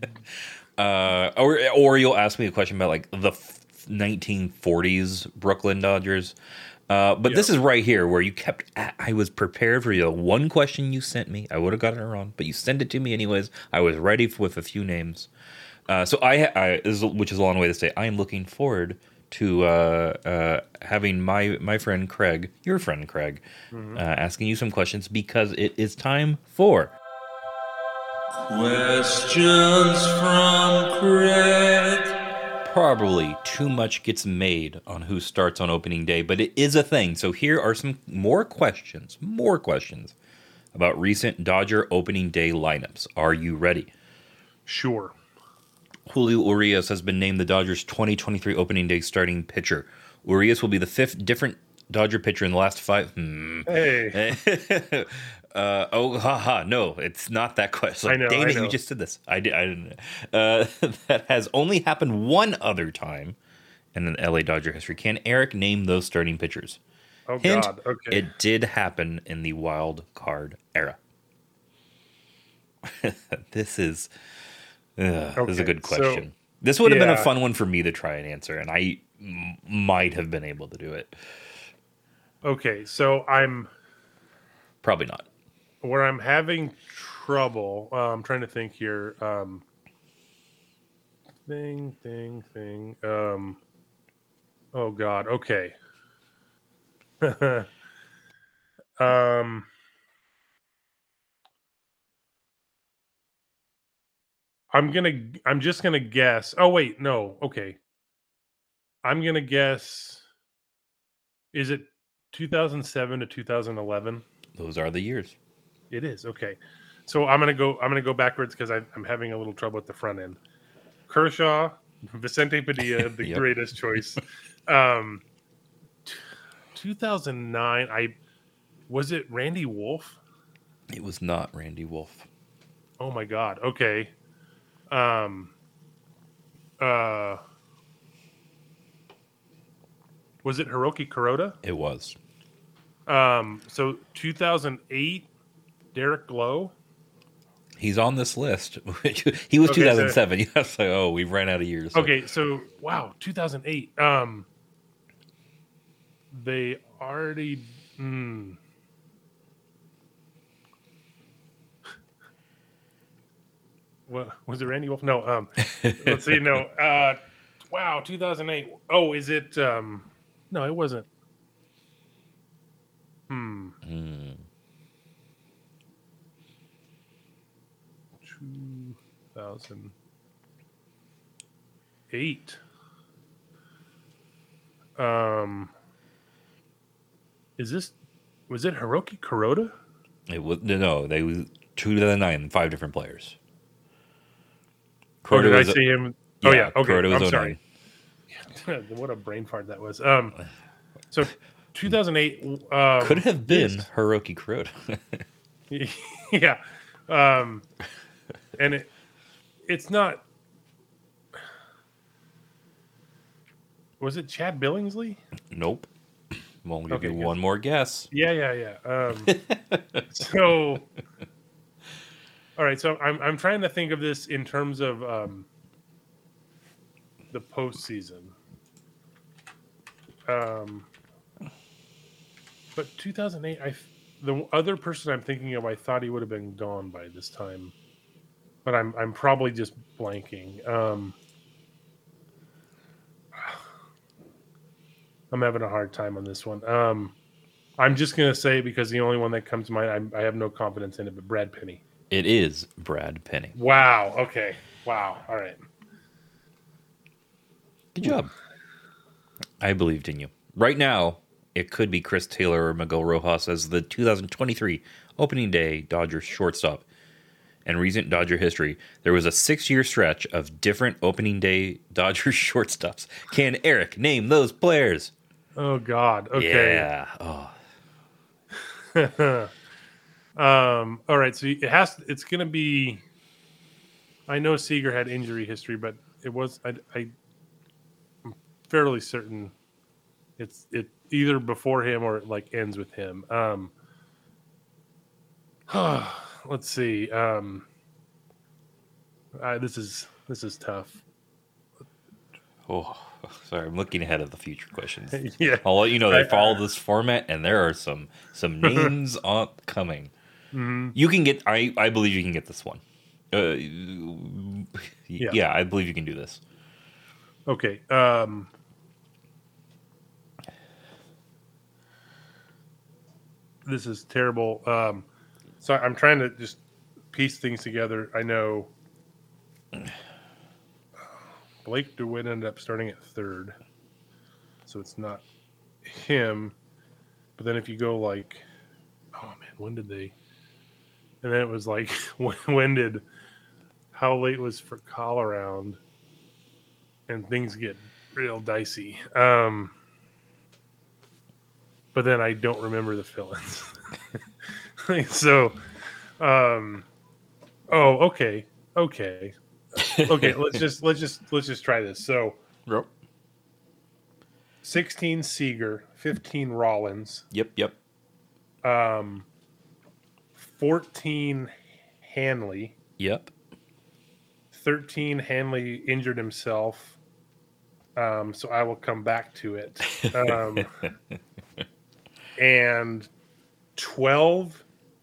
Or you'll ask me a question about like the 1940s Brooklyn Dodgers. But this is right here where I was prepared for the one question you sent me. I would have gotten it wrong, but you sent it to me anyways. I was ready with a few names. Which is a long way to say, I am looking forward to having my friend Craig, your friend Craig, asking you some questions because it is time for Questions from Craig. Probably too much gets made on who starts on opening day, but it is a thing. So here are some more questions about recent Dodger opening day lineups. Are you ready? Sure. Julio Urias has been named the Dodgers' 2023 opening day starting pitcher. Urias will be the fifth different Dodger pitcher in the last 5. Hey. No, it's not that question. I know. You just did this. I didn't. That has only happened one other time in the LA Dodger history. Can Eric name those starting pitchers? Oh, Hint, God. Okay. It did happen in the wild card era. This is a good question. So, this would have been a fun one for me to try and answer, and I might have been able to do it. Okay, so I'm probably not. Where I'm having trouble, I'm trying to think here. Thing. Oh God. Okay. I'm just gonna guess. Oh wait, no. Okay. I'm gonna guess. Is it 2007 to 2011? Those are the years. It is. Okay. So I'm gonna go backwards because I'm having a little trouble at the front end. Kershaw, Vicente Padilla, the greatest choice. 2009. Was it Randy Wolf? It was not Randy Wolf. Oh my God. Okay. Was it Hiroki Kuroda? It was. So 2008, Derek Glow. He's on this list. He was 2007. Yes, like, we've ran out of years. So. Okay, so wow, 2008. They already. What was it? Randy Wolf? No. Let's see. No. Wow, 2008. Oh, is it? No, it wasn't. 2008. Was it Hiroki Kuroda? It was they was 2009, 5 different players. Did I see him? Oh yeah, okay. Kuroda was I'm sorry. What a brain fart that was. So 2008 could have been Hiroki Kuroda. Yeah. And it's not. Was it Chad Billingsley? Nope. We'll give you one more guess. Yeah. So, all right. So I'm trying to think of this in terms of the postseason. But 2008, the other person I'm thinking of, I thought he would have been gone by this time, but I'm probably just blanking. I'm having a hard time on this one. I'm just gonna say because the only one that comes to mind, I have no confidence in it, but Brad Penny. It is Brad Penny. Wow. Okay. Wow. All right. Good job. I believed in you. Right now, it could be Chris Taylor or Miguel Rojas as the 2023 opening day Dodgers shortstop. In recent Dodger history, there was a 6-year stretch of different opening day Dodgers shortstops. Can Eric name those players? Oh God. Okay. Yeah. Oh. All right. So it's going to be. I know Seager had injury history, but it was. I'm fairly certain it either before him or it like ends with him. Let's see. This is tough. Oh, sorry. I'm looking ahead of the future questions. Yeah. I'll let you know they follow this format, and there are some names coming. Mm-hmm. You can get. I believe you can get this one. Yeah, I believe you can do this. Okay. This is terrible. So I'm trying to just piece things together. I know Blake DeWitt ended up starting at third, so it's not him. But then if you go like, oh man, when did they? And then it was like, how late was for call around? And things get real dicey. But then I don't remember the fill-ins. So, okay. Let's just try this. So, Yep. 16 Seager, 15 Rollins. Yep. 14 Hanley. Yep. 13 Hanley injured himself. So I will come back to it. And 12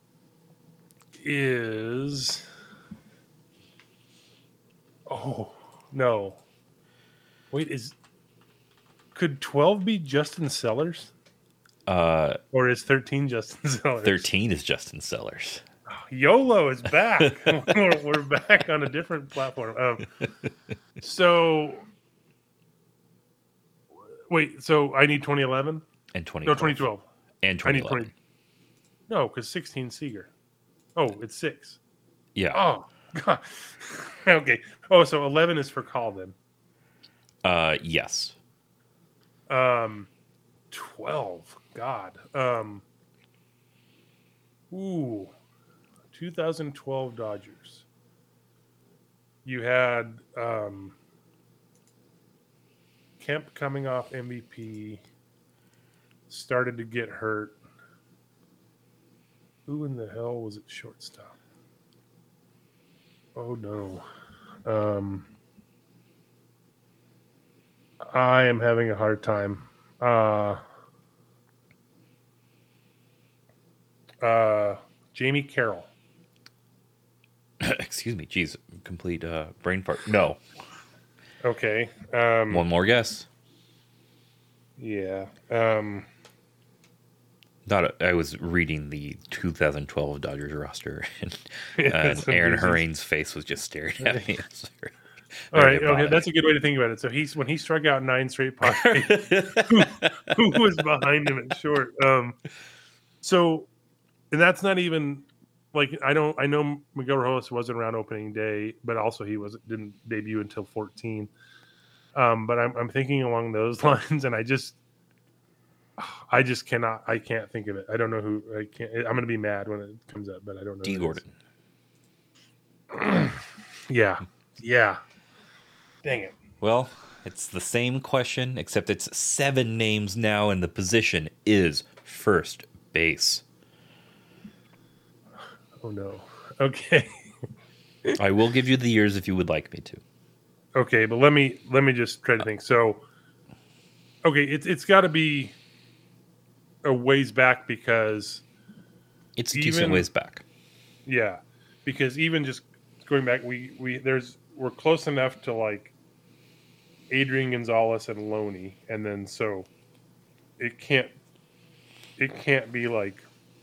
is... Oh, no. Wait, could 12 be Justin Sellers? Or is 13 Justin Sellers? 13 is Justin Sellers. YOLO is back. We're back on a different platform. So I need 2011? And 2012. No, 2012. And I need 2011. No, because 16 Seager. Oh, it's 6. Yeah. Oh, God. Okay. Oh, so 11 is for call then. Yes. 12. God. 2012 Dodgers. You had Kemp coming off MVP, started to get hurt. Who in the hell was at shortstop? Oh no. I am having a hard time. Jamie Carroll. Excuse me. Jeez, complete brain fart. No. Okay. One more guess. Yeah. I was reading the 2012 Dodgers roster, and amazing. Aaron Hurring's face was just staring at me. All right, okay, that's a good way to think about it. So when he struck out 9 straight Padres, who was behind him at short? And that's not even like I know Miguel Rojas wasn't around opening day, but also he didn't debut until 14. But I'm thinking along those lines, and I can't think of it. I don't know who. I'm going to be mad when it comes up, but I don't know. D. Gordon. Yeah. Dang it. Well, it's the same question, except it's 7 names now, and the position is first base. Oh no. Okay. I will give you the years if you would like me to. Okay, but let me just try to think. So, okay, it's got to be a ways back because it's a decent ways back. Yeah, because even just going back, we're close enough to like Adrian Gonzalez and Loney, and then so it can't it can't be like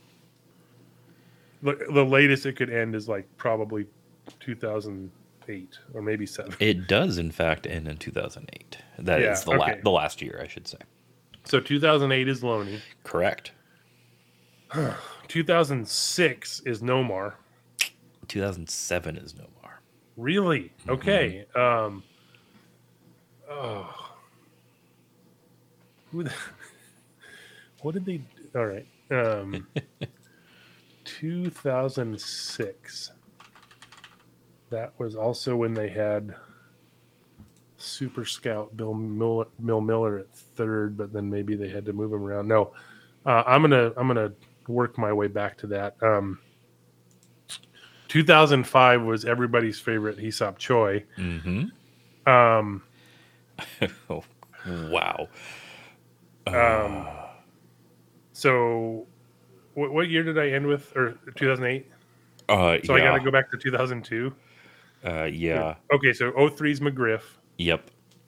the latest it could end is like probably 2008 or maybe 7. It does, in fact, end in 2008. That Yeah, is the okay. the last year, I should say. So 2008 is Loney. Correct. 2006 is Nomar. 2007 is Nomar. Really? Okay. What did they? All right. 2006. That was also when they had Super Scout Bill Miller at third, but then maybe they had to move him around. No, I'm gonna work my way back to that. 2005 was everybody's favorite Hesop Choi. Mm-hmm. Oh, wow. So, what year did I end with? Or 2008? So yeah. I got to go back to 2002. Yeah. Okay, so 03 is McGriff. Yep.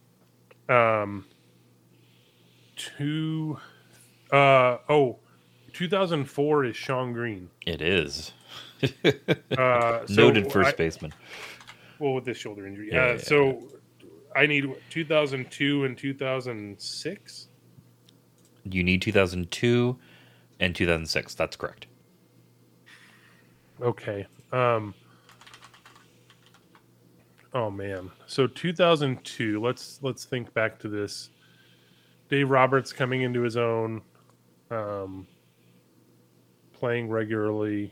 2004 is Sean Green. It is. So Noted first baseman. Well, with this shoulder injury. Yeah. So I need 2002 and 2006. You need 2002 and 2006. That's correct. Okay. Oh man. So 2002. Let's think back to this. Dave Roberts coming into his own, playing regularly.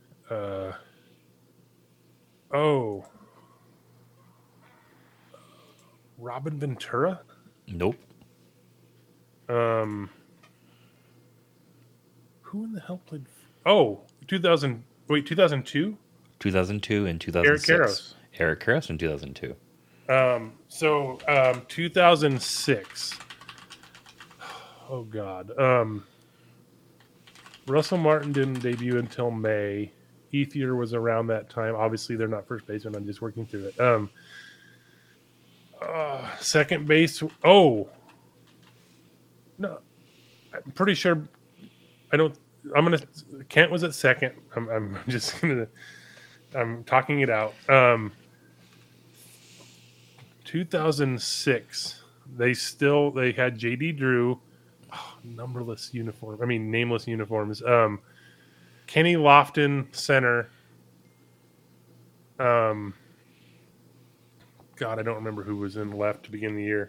Robin Ventura? Nope. Who in the hell played? Oh, 2000. Wait, 2002. 2002 and 2006. Eric Karros. Eric Karros in 2002. So 2006. Oh God. Russell Martin didn't debut until May. Ethier was around that time. Obviously, they're not first baseman. I'm just working through it. Second base. Oh, no. I'm pretty sure. Kent was at second. I'm just gonna. I'm talking it out. 2006. They had JD Drew. Nameless uniforms. Kenny Lofton, center. God, I don't remember who was in left to begin the year.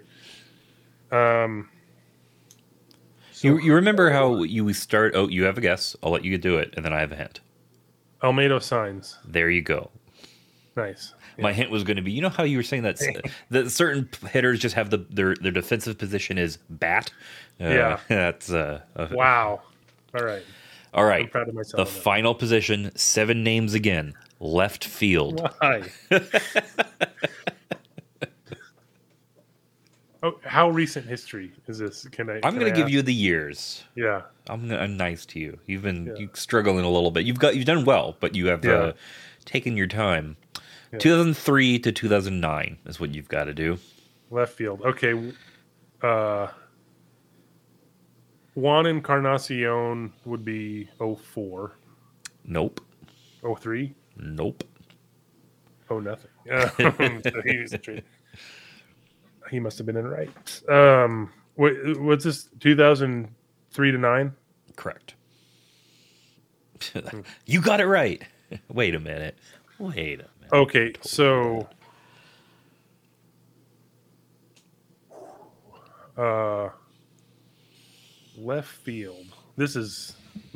You remember how you start? Oh, you have a guess. I'll let you do it, and then I have a hint. Almeida Signs. There you go. Nice. My hint was going to be, you know how you were saying that certain hitters just have their defensive position is bat? Yeah. That's Wow. All right. All right. I'm proud of myself. The final position, 7 names again. Left field. Why? Oh, how recent history is this? I'm going to give you the years. Yeah. I'm nice to you. You've been struggling a little bit. You've done well, but you have taken your time. Yeah. 2003 to 2009 is what you've got to do. Left field. Okay. Juan Encarnacion would be 04. Nope. 03? Nope. Oh, nothing. So he must have been in right. What's this? 2003 to 9? Correct. You got it right. Wait a minute. Okay, so left field. This is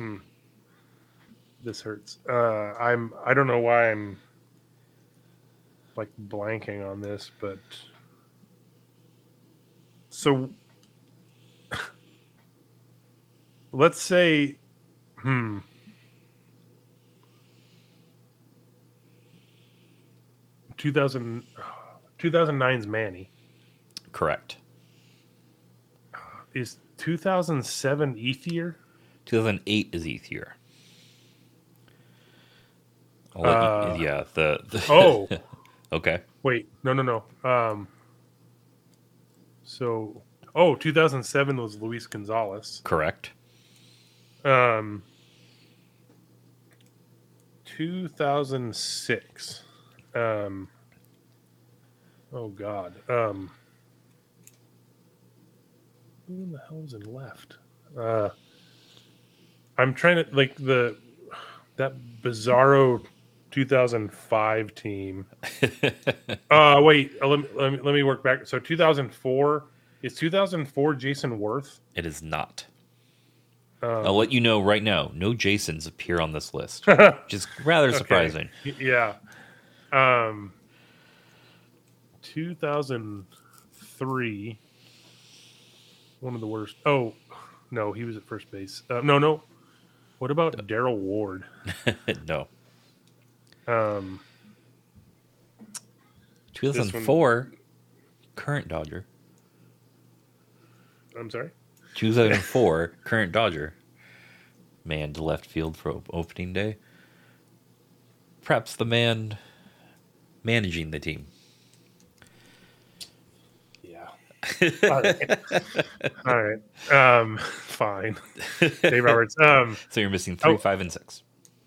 this hurts. I don't know why I'm like blanking on this, but so let's say 2009's Manny. Correct. Is 2007 Ethier? 2008 is Ethier. Oh. Okay. Wait, no. 2007 was Luis Gonzalez. Correct. 2006. Oh God. Who in the hell's in left? I'm trying to that bizarro 2005 team. Wait. Let me work back. So 2004 is 2004 Jason Worth. It is not. I'll let you know right now. No Jasons appear on this list, which is rather surprising. Yeah. 2003. One of the worst. Oh, no, he was at first base. No. What about Daryl Ward? No. 2004, current Dodger. I'm sorry? 2004, current Dodger. Man to left field for opening day. Perhaps the man managing the team. Yeah. All right. Fine. Dave Roberts. So you're missing 3, 5, and 6.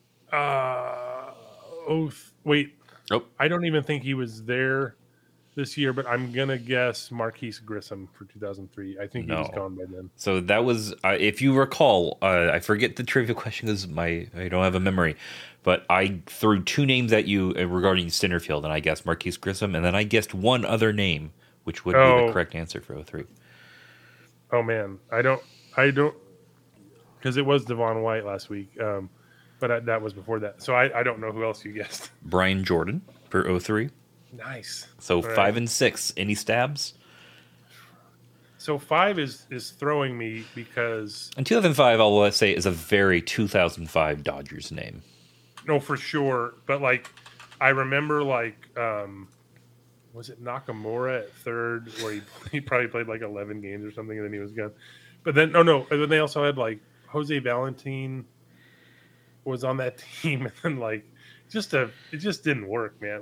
Wait. Oh. I don't even think he was there this year, but I'm going to guess Marquise Grissom for 2003. I think he was gone by then. So that was, if you recall, I forget the trivia question because I don't have a memory, but I threw 2 names at you regarding center field, and I guessed Marquise Grissom, and then I guessed one other name, which would be the correct answer for 03. Oh, man. I don't, because it was Devon White last week, but that was before that. So I don't know who else you guessed. Brian Jordan for 03. Nice. So 5 and 6. Any stabs? So 5 is throwing me because... And 2005, I'll say, is a very 2005 Dodgers name. No, for sure. But, I remember, was it Nakamura at third where he probably played, 11 games or something, and then he was gone. But then, And then they also had, Jose Valentin was on that team, and then, it just didn't work, man.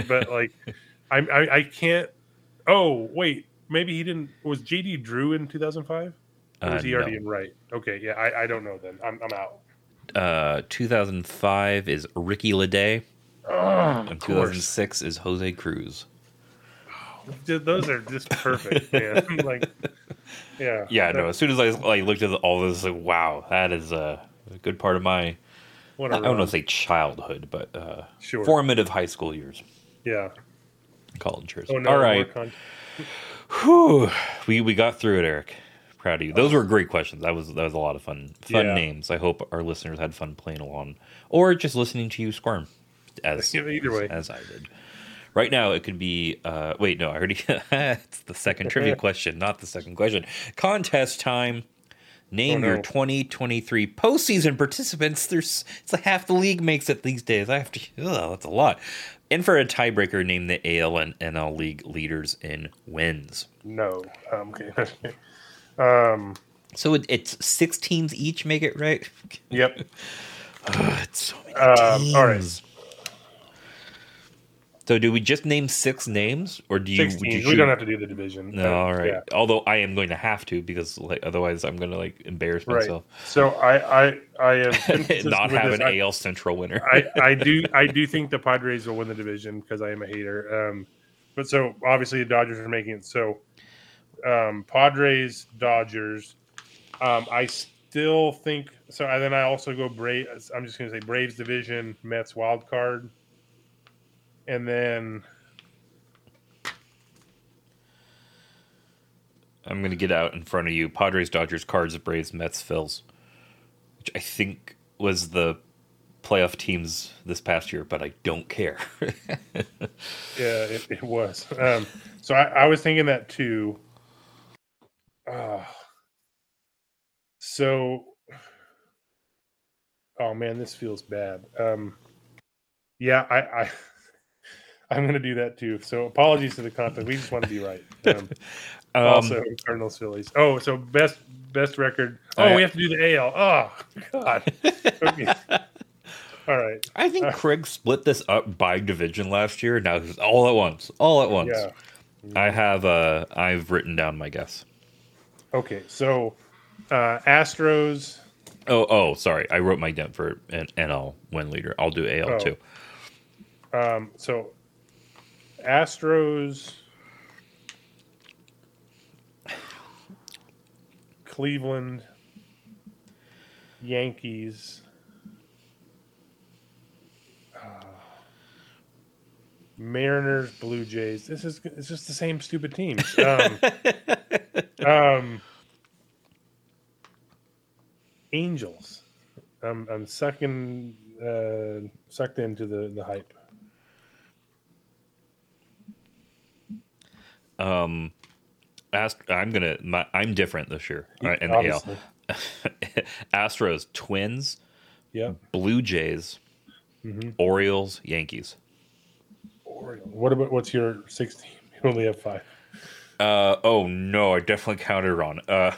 I can't. Oh wait, maybe he didn't. Was JD Drew in 2005? Or was he already in right? Okay, yeah, I don't know then. I'm out. 2005 is Ricky Leday. And 2006 is Jose Cruz. Those are just perfect, man. Yeah. Yeah, no. As soon as I looked at all this, wow, that is a good part of my. I don't want to say childhood, but formative high school years. Yeah. College years. Oh, no, all right. Whew. We got through it, Eric. Proud of you. Those were great questions. That was a lot of fun. Names. I hope our listeners had fun playing along, or just listening to you squirm, either way, as I did. Right now, it could be. Wait, no, I already. It's the second trivia question, not the second question. Contest time. Name your 2023 postseason participants. It's half the league makes it these days. That's a lot. And for a tiebreaker, name the AL and NL league leaders in wins. No. Okay. So it's 6 teams each make it, right? Yep. It's so many teams. All right. So do we just name 6 names, or do you? We don't have to do the division. No, all right. Yeah. Although I am going to have to because otherwise I'm going to embarrass myself. Right. So I am not have an AL Central winner. I do think the Padres will win the division because I am a hater. But so obviously the Dodgers are making it. So Padres, Dodgers. I still think so. And then I also go Braves. I'm just going to say Braves division, Mets wild card. And then I'm going to get out in front of you. Padres, Dodgers, Cards, Braves, Mets, Phils. Which I think was the playoff teams this past year, but I don't care. Yeah, it was. So I was thinking that too. Oh man, this feels bad. Yeah, I'm going to do that too. So apologies to the contest. We just want to be right. Also, Cardinals, Phillies. Oh, so best record. Oh, we have to do the AL. Oh, God. Okay. All right. I think Craig split this up by division last year. Now it's all at once. Yeah. I've written down my guess. Okay, so Astros, Sorry. I wrote my down for an NL win leader. I'll do AL too. So Astros, Cleveland, Yankees, Mariners, Blue Jays. It's just the same stupid teams. Angels. I'm sucked into the hype. I'm different this year. Right, in Obviously. the AL. Astros, Twins, Blue Jays, Orioles, Yankees. What's your 16? You only have 5. No, I definitely counted wrong.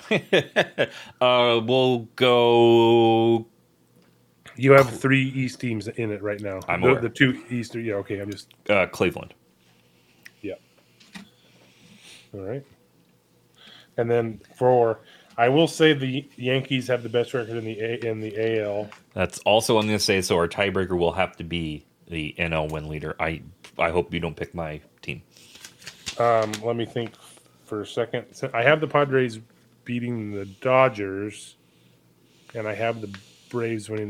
We'll go. You have 3 East teams in it right now. I'm aware. The 2 East. Yeah, okay. I'm just Cleveland. Yeah. All right. And then I will say the Yankees have the best record in the AL. That's also I'm going to say. So our tiebreaker will have to be the NL win leader. I hope you don't pick my team. Let me think for a second. So I have the Padres beating the Dodgers, and I have the Braves winning.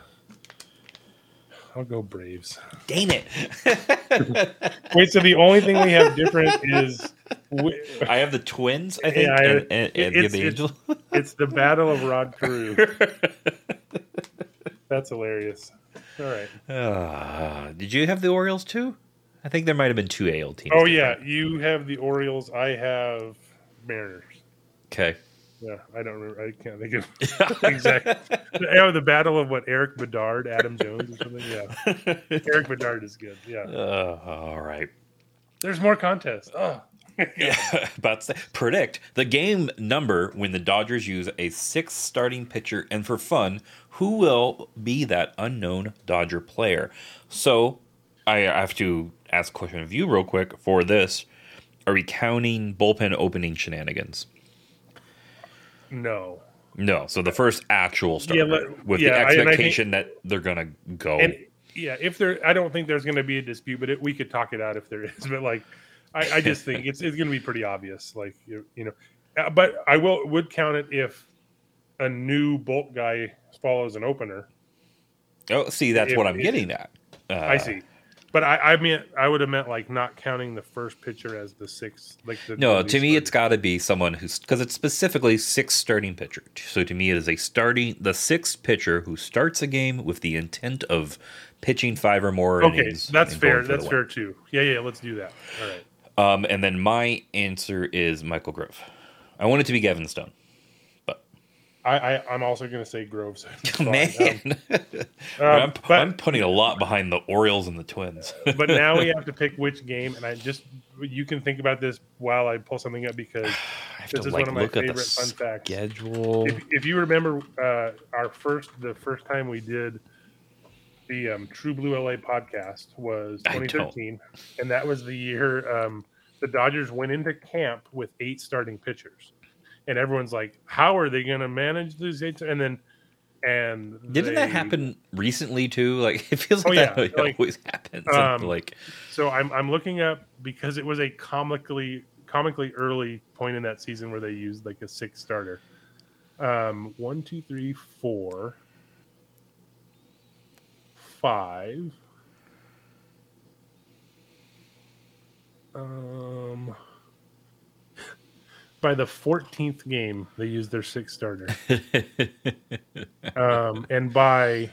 I'll go Braves. Dang it! Wait, so the only thing we have different is I have the Twins. I think, and the Angels. It's the battle of Rod Carew. That's hilarious. All right. Did you have the Orioles too? I think there might have been 2 AL teams. Oh, yeah. You have the Orioles. I have Mariners. Okay. Yeah, I don't remember. I can't think of exactly. The battle of what? Eric Bedard, Adam Jones, or something? Yeah. Eric Bedard is good. Yeah. All right. There's more contests. Oh. Yeah, about to say, predict the game number when the Dodgers use a 6th starting pitcher, and for fun, who will be that unknown Dodger player? So I have to ask a question of you real quick for this. Are we counting bullpen opening shenanigans? No. So the first actual starter with the expectation that they're going to go. And I don't think there's going to be a dispute, but we could talk it out if there is. But like, I just think it's going to be pretty obvious. Like, but I would count it if a new Bolt guy follows an opener. Oh, see, that's what I'm getting at. I see. But I would have meant like not counting the first pitcher as the 6th. Like to me, it's got to be someone who's, because it's specifically 6th starting pitcher. So to me, it is the 6th pitcher who starts a game with the intent of pitching 5 or more innings. Okay, that's fair. That's fair too. Yeah, let's do that. All right. And then my answer is Michael Grove. I want it to be Gavin Stone, but I'm also going to say Groves. Man, I'm putting a lot behind the Orioles and the Twins. But now we have to pick which game, and you can think about this while I pull something up because this is one of my favorite fun facts. Schedule. If you remember, the first time we did the True Blue LA podcast was 2013, and that was the year the Dodgers went into camp with 8 starting pitchers, and everyone's like, "How are they going to manage these 8?" And didn't that happen recently too? Like it feels like that always happens. So I'm looking up because it was a comically early point in that season where they used like a 6th starter. 1, 2, 3, 4. 5. By the 14th game, they used their 6th starter. And by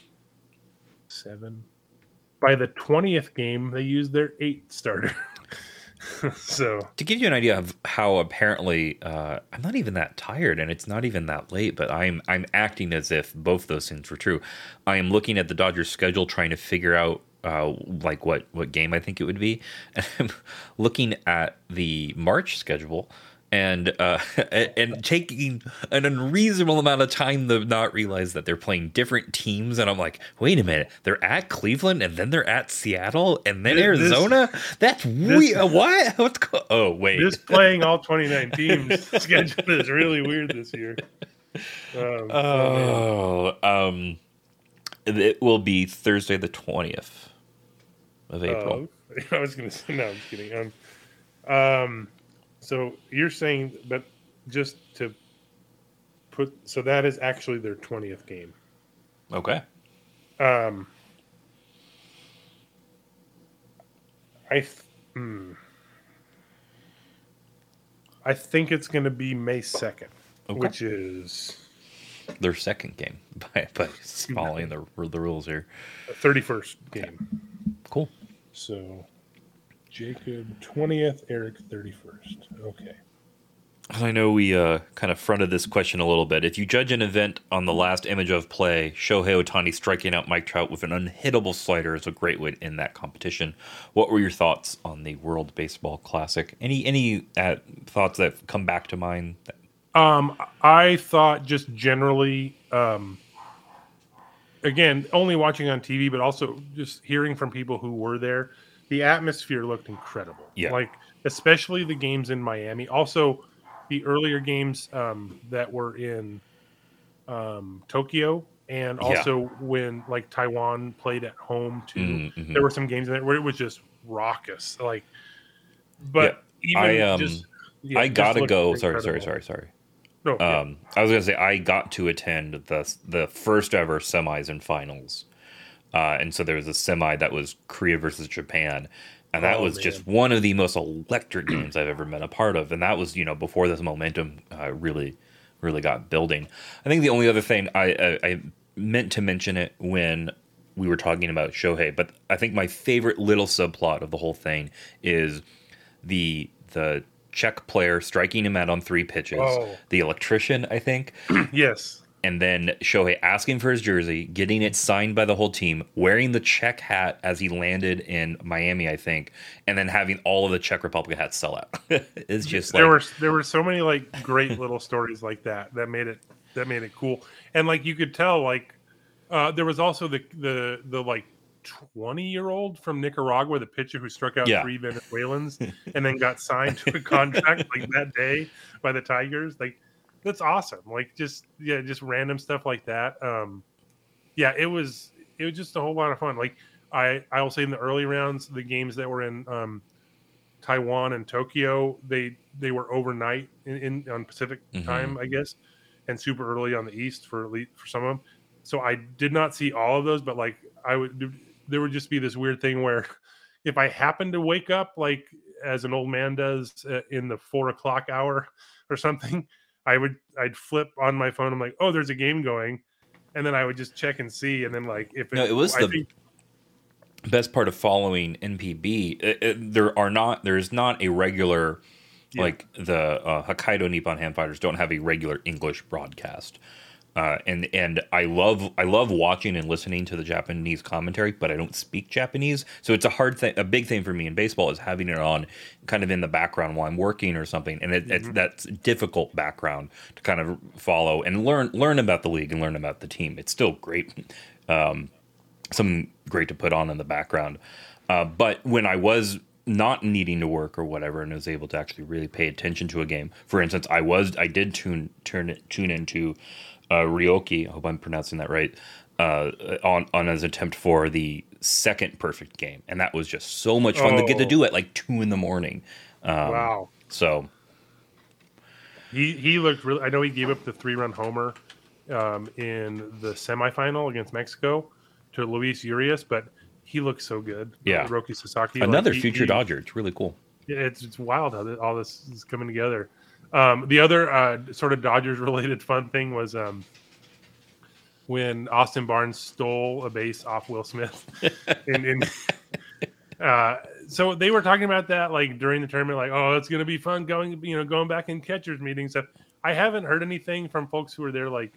the 20th game, they used their 8th starter. So to give you an idea of how apparently I'm not even that tired and it's not even that late, but I'm acting as if both those things were true. I am looking at the Dodgers schedule trying to figure out like what game I think it would be. And I'm looking at the March schedule and taking an unreasonable amount of time to not realize that they're playing different teams. And I'm like, wait a minute, they're at Cleveland and then they're at Seattle and then Arizona? That's weird. What? Oh, wait. This playing all 29 teams schedule is really weird this year. It will be Thursday the 20th of April. I was going to say, no, I'm just kidding. So you're saying, but just to put, so that is actually their 20th game. Okay. I think it's going to be May 2nd, Okay. which is Their second game by following the rules here. 31st game. Cool. So Jacob 20th, Eric 31st. Okay. I know we kind of fronted this question a little bit. If you judge an event on the last image of play, Shohei Ohtani striking out Mike Trout with an unhittable slider is a great way to end that competition. What were your thoughts on the World Baseball Classic? Any thoughts that come back to mind? I thought just generally, again, only watching on TV, but also just hearing from people who were there, the atmosphere looked incredible. Yeah. Like, especially the games in Miami. Also, the earlier games that were in Tokyo, and also when like Taiwan played at home too. Mm-hmm. There were some games in there where it was just raucous. Like, but I gotta just go. incredible. Sorry. No, I was gonna say I got to attend the first ever semis and finals, and so there was a semi that was Korea versus Japan. And that was just one of the most electric games I've ever been a part of. And that was, before this momentum really got building. I think the only other thing I meant to mention it when we were talking about Shohei, but I think my favorite little subplot of the whole thing is the Czech player striking him out on 3 pitches, the electrician, I think. Yes. And then Shohei asking for his jersey, getting it signed by the whole team, wearing the Czech hat as he landed in Miami, I think, and then having all of the Czech Republic hats sell out. It's just there were so many like great little stories like that made it cool. And like you could tell, like there was also the like 20-year-old from Nicaragua, the pitcher who struck out 3 Venezuelans and then got signed to a contract like that day by the Tigers. Like, that's awesome. Like just random stuff like that. It was just a whole lot of fun. Like I will say in the early rounds, the games that were in Taiwan and Tokyo, they were overnight in on Pacific time, I guess, and super early on the East for some of them. So I did not see all of those, but like there would just be this weird thing where if I happened to wake up like as an old man does in the 4:00 hour or something, I'd flip on my phone. I'm like, oh, there's a game going, and then I would just check and see, and then like if best part of following NPB. There is not a regular like the Hokkaido Nippon Hand Fighters don't have a regular English broadcast. And I love watching and listening to the Japanese commentary, but I don't speak Japanese, so it's a big thing for me in baseball is having it on kind of in the background while I'm working or something, and that's difficult background to kind of follow and learn about the league and learn about the team. It's still great, something great to put on in the background. But when I was not needing to work or whatever, and was able to actually really pay attention to a game, for instance, I did tune into Ryoki, I hope I'm pronouncing that right, on his attempt for the second perfect game, and that was just so much fun to get to do at like 2 a.m. Wow! So he looked really. I know he gave up the 3-run homer in the semifinal against Mexico to Luis Urias, but he looked so good. Yeah, Roki Sasaki, another future Dodger. It's really cool. It's wild how all this is coming together. The other sort of Dodgers-related fun thing was when Austin Barnes stole a base off Will Smith. So they were talking about that like during the tournament, like, oh, it's going to be fun going back in catchers meetings. Stuff. I haven't heard anything from folks who were there, like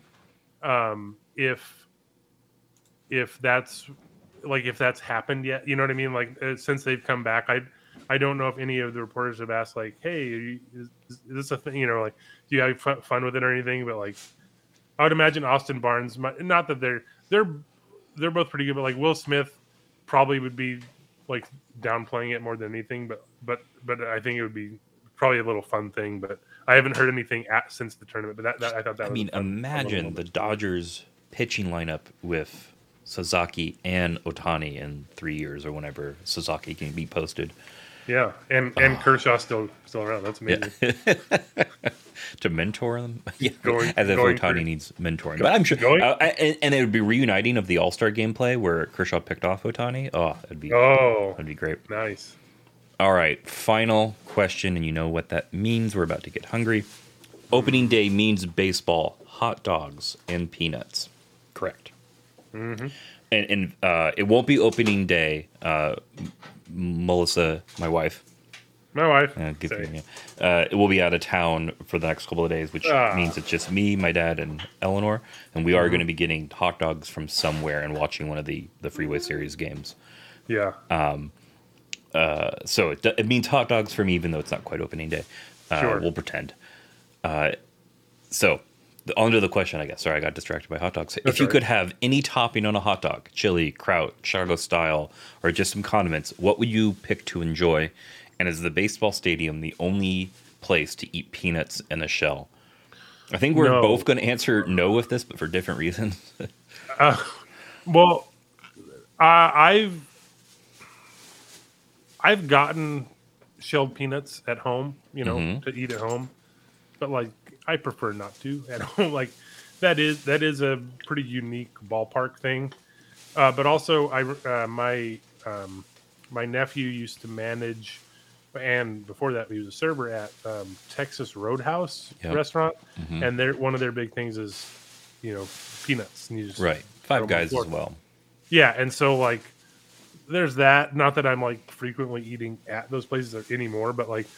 if that's happened yet. You know what I mean? Like since they've come back, I don't know if any of the reporters have asked, like, hey, is this a thing? Like, do you have fun with it or anything? But, like, I would imagine Austin Barnes, not that they're both pretty good, but, like, Will Smith probably would be, like, downplaying it more than anything. But I think it would be probably a little fun thing. But I haven't heard anything since the tournament. But I thought that. I mean, imagine the Dodgers pitching lineup with Sasaki and Otani in 3 years or whenever Sasaki can be posted. Yeah, and Kershaw still around. That's amazing. Yeah. To mentor them, yeah. As if Otani needs mentoring. But I'm sure, and it would be reuniting of the All-Star gameplay where Kershaw picked off Otani. That'd be great. Nice. All right, final question, and you know what that means. We're about to get hungry. Opening day means baseball, hot dogs, and peanuts. Correct. Mm-hmm. And it won't be opening day. Melissa, my wife. It will be out of town for the next couple of days, which means it's just me, my dad, and Eleanor. And we are going to be getting hot dogs from somewhere and watching one of the Freeway Series games. Yeah. So it means hot dogs for me, even though it's not quite opening day. Sure. We'll pretend. So on to the question, I guess. Sorry, I got distracted by hot dogs. If you could have any topping on a hot dog, chili, kraut, Chicago style, or just some condiments, what would you pick to enjoy? And is the baseball stadium the only place to eat peanuts in a shell? I think we're both going to answer no with this, but for different reasons. Well, I've gotten shelled peanuts at home, to eat at home, but like I prefer not to at home. Like that is a pretty unique ballpark thing. But also, my nephew used to manage. And before that, he was a server at Texas Roadhouse restaurant, and one of their big things is, peanuts. And you just Five Guys as well. Yeah, and so like, there's that. Not that I'm like frequently eating at those places anymore, but like,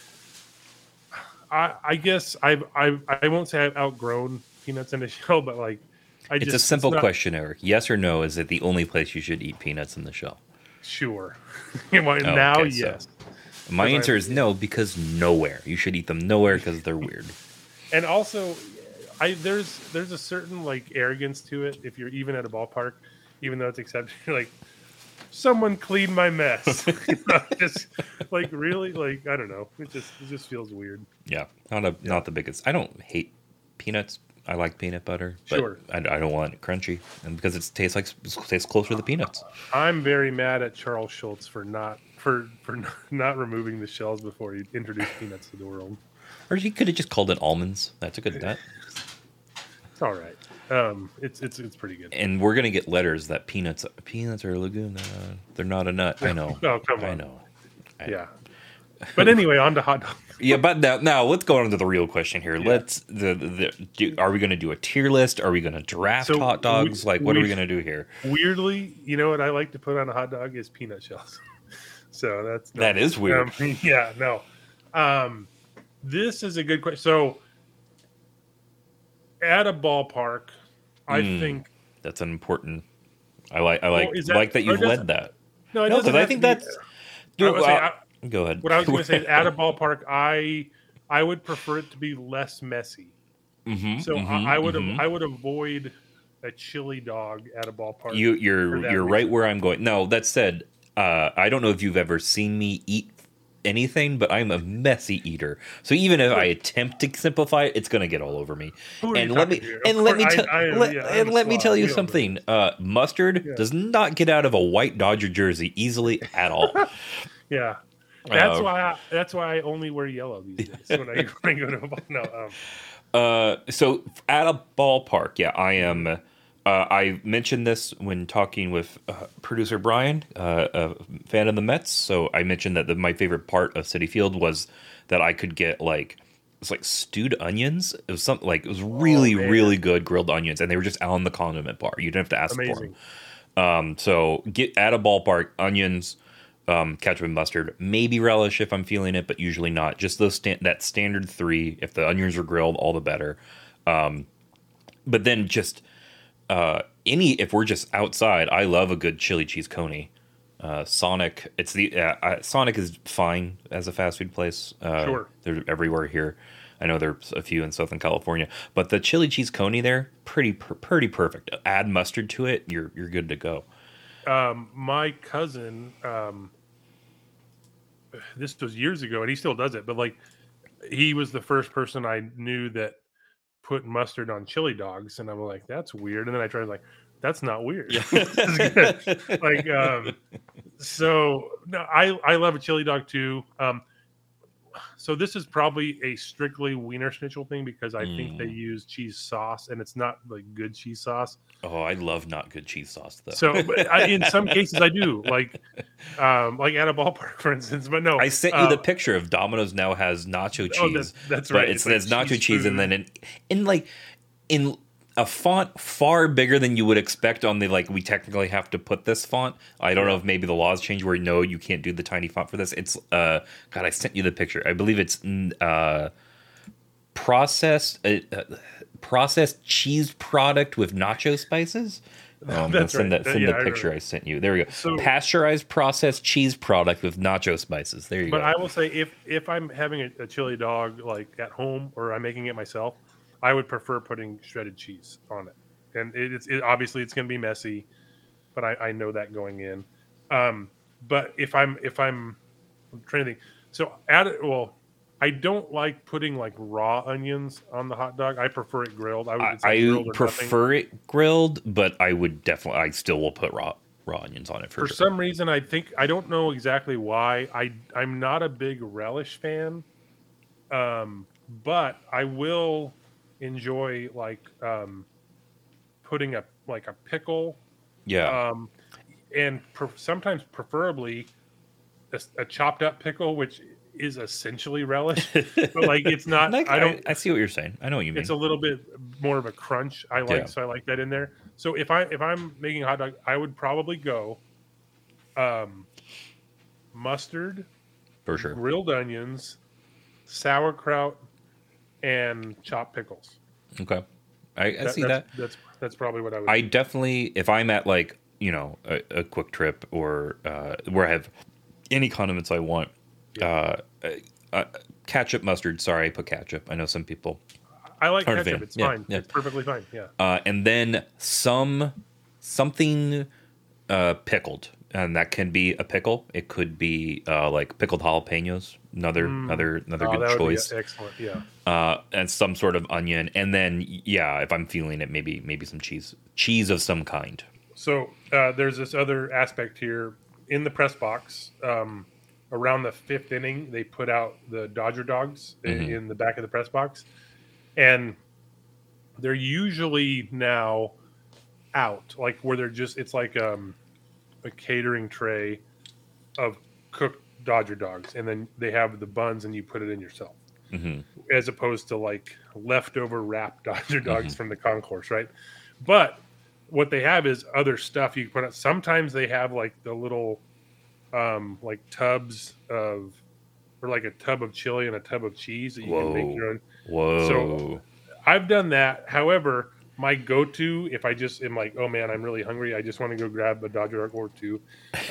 I guess I won't say I've outgrown peanuts in a shell, but like, it's a simple question, Eric. Yes or no? Is it the only place you should eat peanuts in the shell? Sure. Now, yes. So. My answer is no, because nowhere. You should eat them nowhere because they're weird. And also, there's a certain like arrogance to it if you're even at a ballpark, even though it's accepted. You're like, someone cleaned my mess. Just like really, like I don't know. It just feels weird. Yeah, not the biggest. I don't hate peanuts. I like peanut butter, but I don't want it crunchy, and because it tastes closer to the peanuts. I'm very mad at Charles Schultz for not removing the shells before he introduced peanuts to the world. Or he could have just called it almonds. That's a good bet. It's all right. It's pretty good. And we're gonna get letters that peanuts are a legume. They're not a nut. I know. Oh, come on. I know. Yeah. But anyway, on to hot dogs. Yeah, but now let's go on to the real question here. Yeah. Are we going to do a tier list? Are we going to draft hot dogs? What are we going to do here? Weirdly, you know what I like to put on a hot dog is peanut shells. So that is weird. Yeah, no. This is a good question. So at a ballpark, I think that's an important. I like that you've led that. No, because I think that's. Go ahead. What I was going to say is, at a ballpark, I would prefer it to be less messy. I would avoid a chili dog at a ballpark. You're right where I'm going. No, that said, I don't know if you've ever seen me eat anything, but I'm a messy eater. So even if I attempt to simplify it, it's going to get all over me. And let me tell you something. Mustard does not get out of a white Dodger jersey easily at all. Yeah. That's why I only wear yellow these days when I go to a ball. No. So at a ballpark, I am. I mentioned this when talking with producer Brian, a fan of the Mets. So I mentioned that my favorite part of Citi Field was that I could get it's like stewed onions. It was something it was really really good grilled onions, and they were just on the condiment bar. You didn't have to ask for them. So get at a ballpark onions. Ketchup and mustard, maybe relish if I'm feeling it, but usually not. Just those that standard three. If the onions are grilled, all the better. But then just if we're just outside, I love a good chili cheese coney. Sonic, Sonic is fine as a fast food place. Sure, they're everywhere here. I know there's a few in Southern California, but the chili cheese coney there, pretty perfect. Add mustard to it, you're good to go. My cousin. This was years ago, and he still does it. But he was the first person I knew that put mustard on chili dogs, and I'm like, that's weird. And then I tried like, that's not weird. It's good. Like, so no, I love a chili dog too. So this is probably a strictly Wiener Schnitzel thing because I think they use cheese sauce, and it's not like good cheese sauce. Oh, I love not good cheese sauce though. So in some cases I do like at a ballpark, for instance. But no, I sent you the picture of Domino's now has nacho cheese. That's but right. It says like nacho cheese, food. and then in a font far bigger than you would expect on the we technically have to put this font. I don't know if maybe the laws change where no, you can't do the tiny font for this. It's God, I sent you the picture. I believe it's processed cheese product with nacho spices. That's right. From the picture I sent you. There we go. So, pasteurized processed cheese product with nacho spices. There you go. But I will say, if I'm having a chili dog like at home or I'm making it myself, I would prefer putting shredded cheese on it. And obviously it's going to be messy, but I know that going in. But if I'm trying to think, so I don't like putting like raw onions on the hot dog. I prefer it grilled. I prefer it grilled, but I still will put raw onions on it for sure. some reason. I don't know exactly why. I'm not a big relish fan, but I will enjoy putting a pickle, and sometimes preferably a chopped up pickle, which is essentially relish, but it's not. I see what you're saying. I know what you mean. It's a little bit more of a crunch. So I like that in there. So if I'm making a hot dog, I would probably go mustard, for sure, grilled onions, sauerkraut, and chopped pickles. Okay, I see that. That's probably what I would. I definitely, if I'm at a quick trip or where I have any condiments I want, ketchup, mustard. Sorry, I put ketchup. I know some people. I like ketchup. It's fine. Yeah. It's perfectly fine. Yeah. And then something pickled. And that can be a pickle. It could be pickled jalapenos. Another good choice. Excellent, yeah. And some sort of onion, and then if I'm feeling it, maybe some cheese of some kind. So there's this other aspect here in the press box. Around the 5th inning, they put out the Dodger dogs in the back of the press box, and they're usually now out, where they're just it's like a catering tray of cooked Dodger dogs, and then they have the buns and you put it in yourself, as opposed to leftover wrapped Dodger dogs from the concourse, right? But what they have is other stuff you can put out. Sometimes they have the little tubs of, or a tub of chili and a tub of cheese that you can make your own. Whoa. So I've done that. However, my go-to, if I just am oh man, I'm really hungry, I just want to go grab a Dodger dog or two,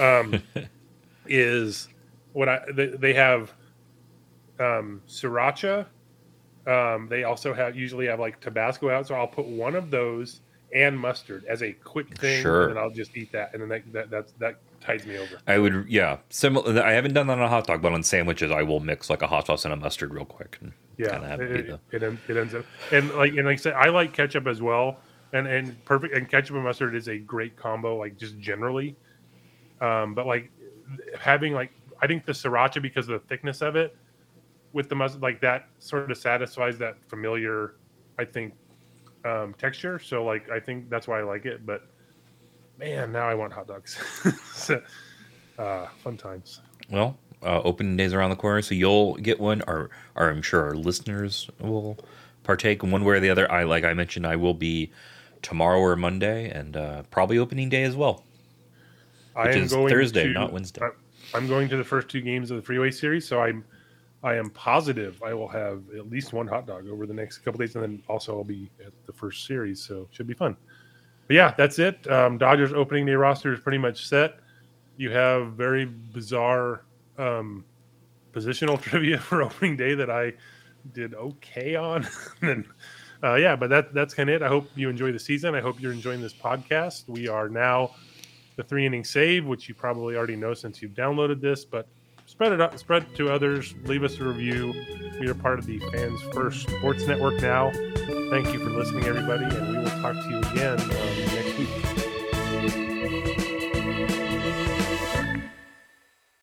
is they have sriracha. They also usually have Tabasco out, so I'll put one of those and mustard as a quick thing, and then I'll just eat that, and then that tides me over. I would, similar. I haven't done that on a hot dog, but on sandwiches, I will mix a hot sauce and a mustard real quick. And it ends up, and like I said, I like ketchup as well, and perfect. And ketchup and mustard is a great combo, just generally. But having I think the sriracha, because of the thickness of it, with the mustard, that sort of satisfies that familiar, I think, texture. So I think that's why I like it. But man, now I want hot dogs. So, fun times. Well, opening days around the corner, so you'll get one, or I'm sure our listeners will partake in one way or the other. Like I mentioned, I will be tomorrow or Monday, and probably opening day as well, which is Thursday, not Wednesday. I'm going to the first 2 games of the Freeway Series, so I am positive I will have at least one hot dog over the next couple days, and then also I'll be at the first series, so it should be fun. But yeah, that's it. Dodgers opening day roster is pretty much set. You have very bizarre positional trivia for opening day that I did okay on. And but that's kind of it. I hope you enjoy the season. I hope you're enjoying this podcast. We are now the 3 inning save, which you probably already know since you've downloaded this, but spread it up, spread it to others, leave us a review. We are part of the Fans First Sports Network now. Thank you for listening, everybody, and we will talk to you again next week.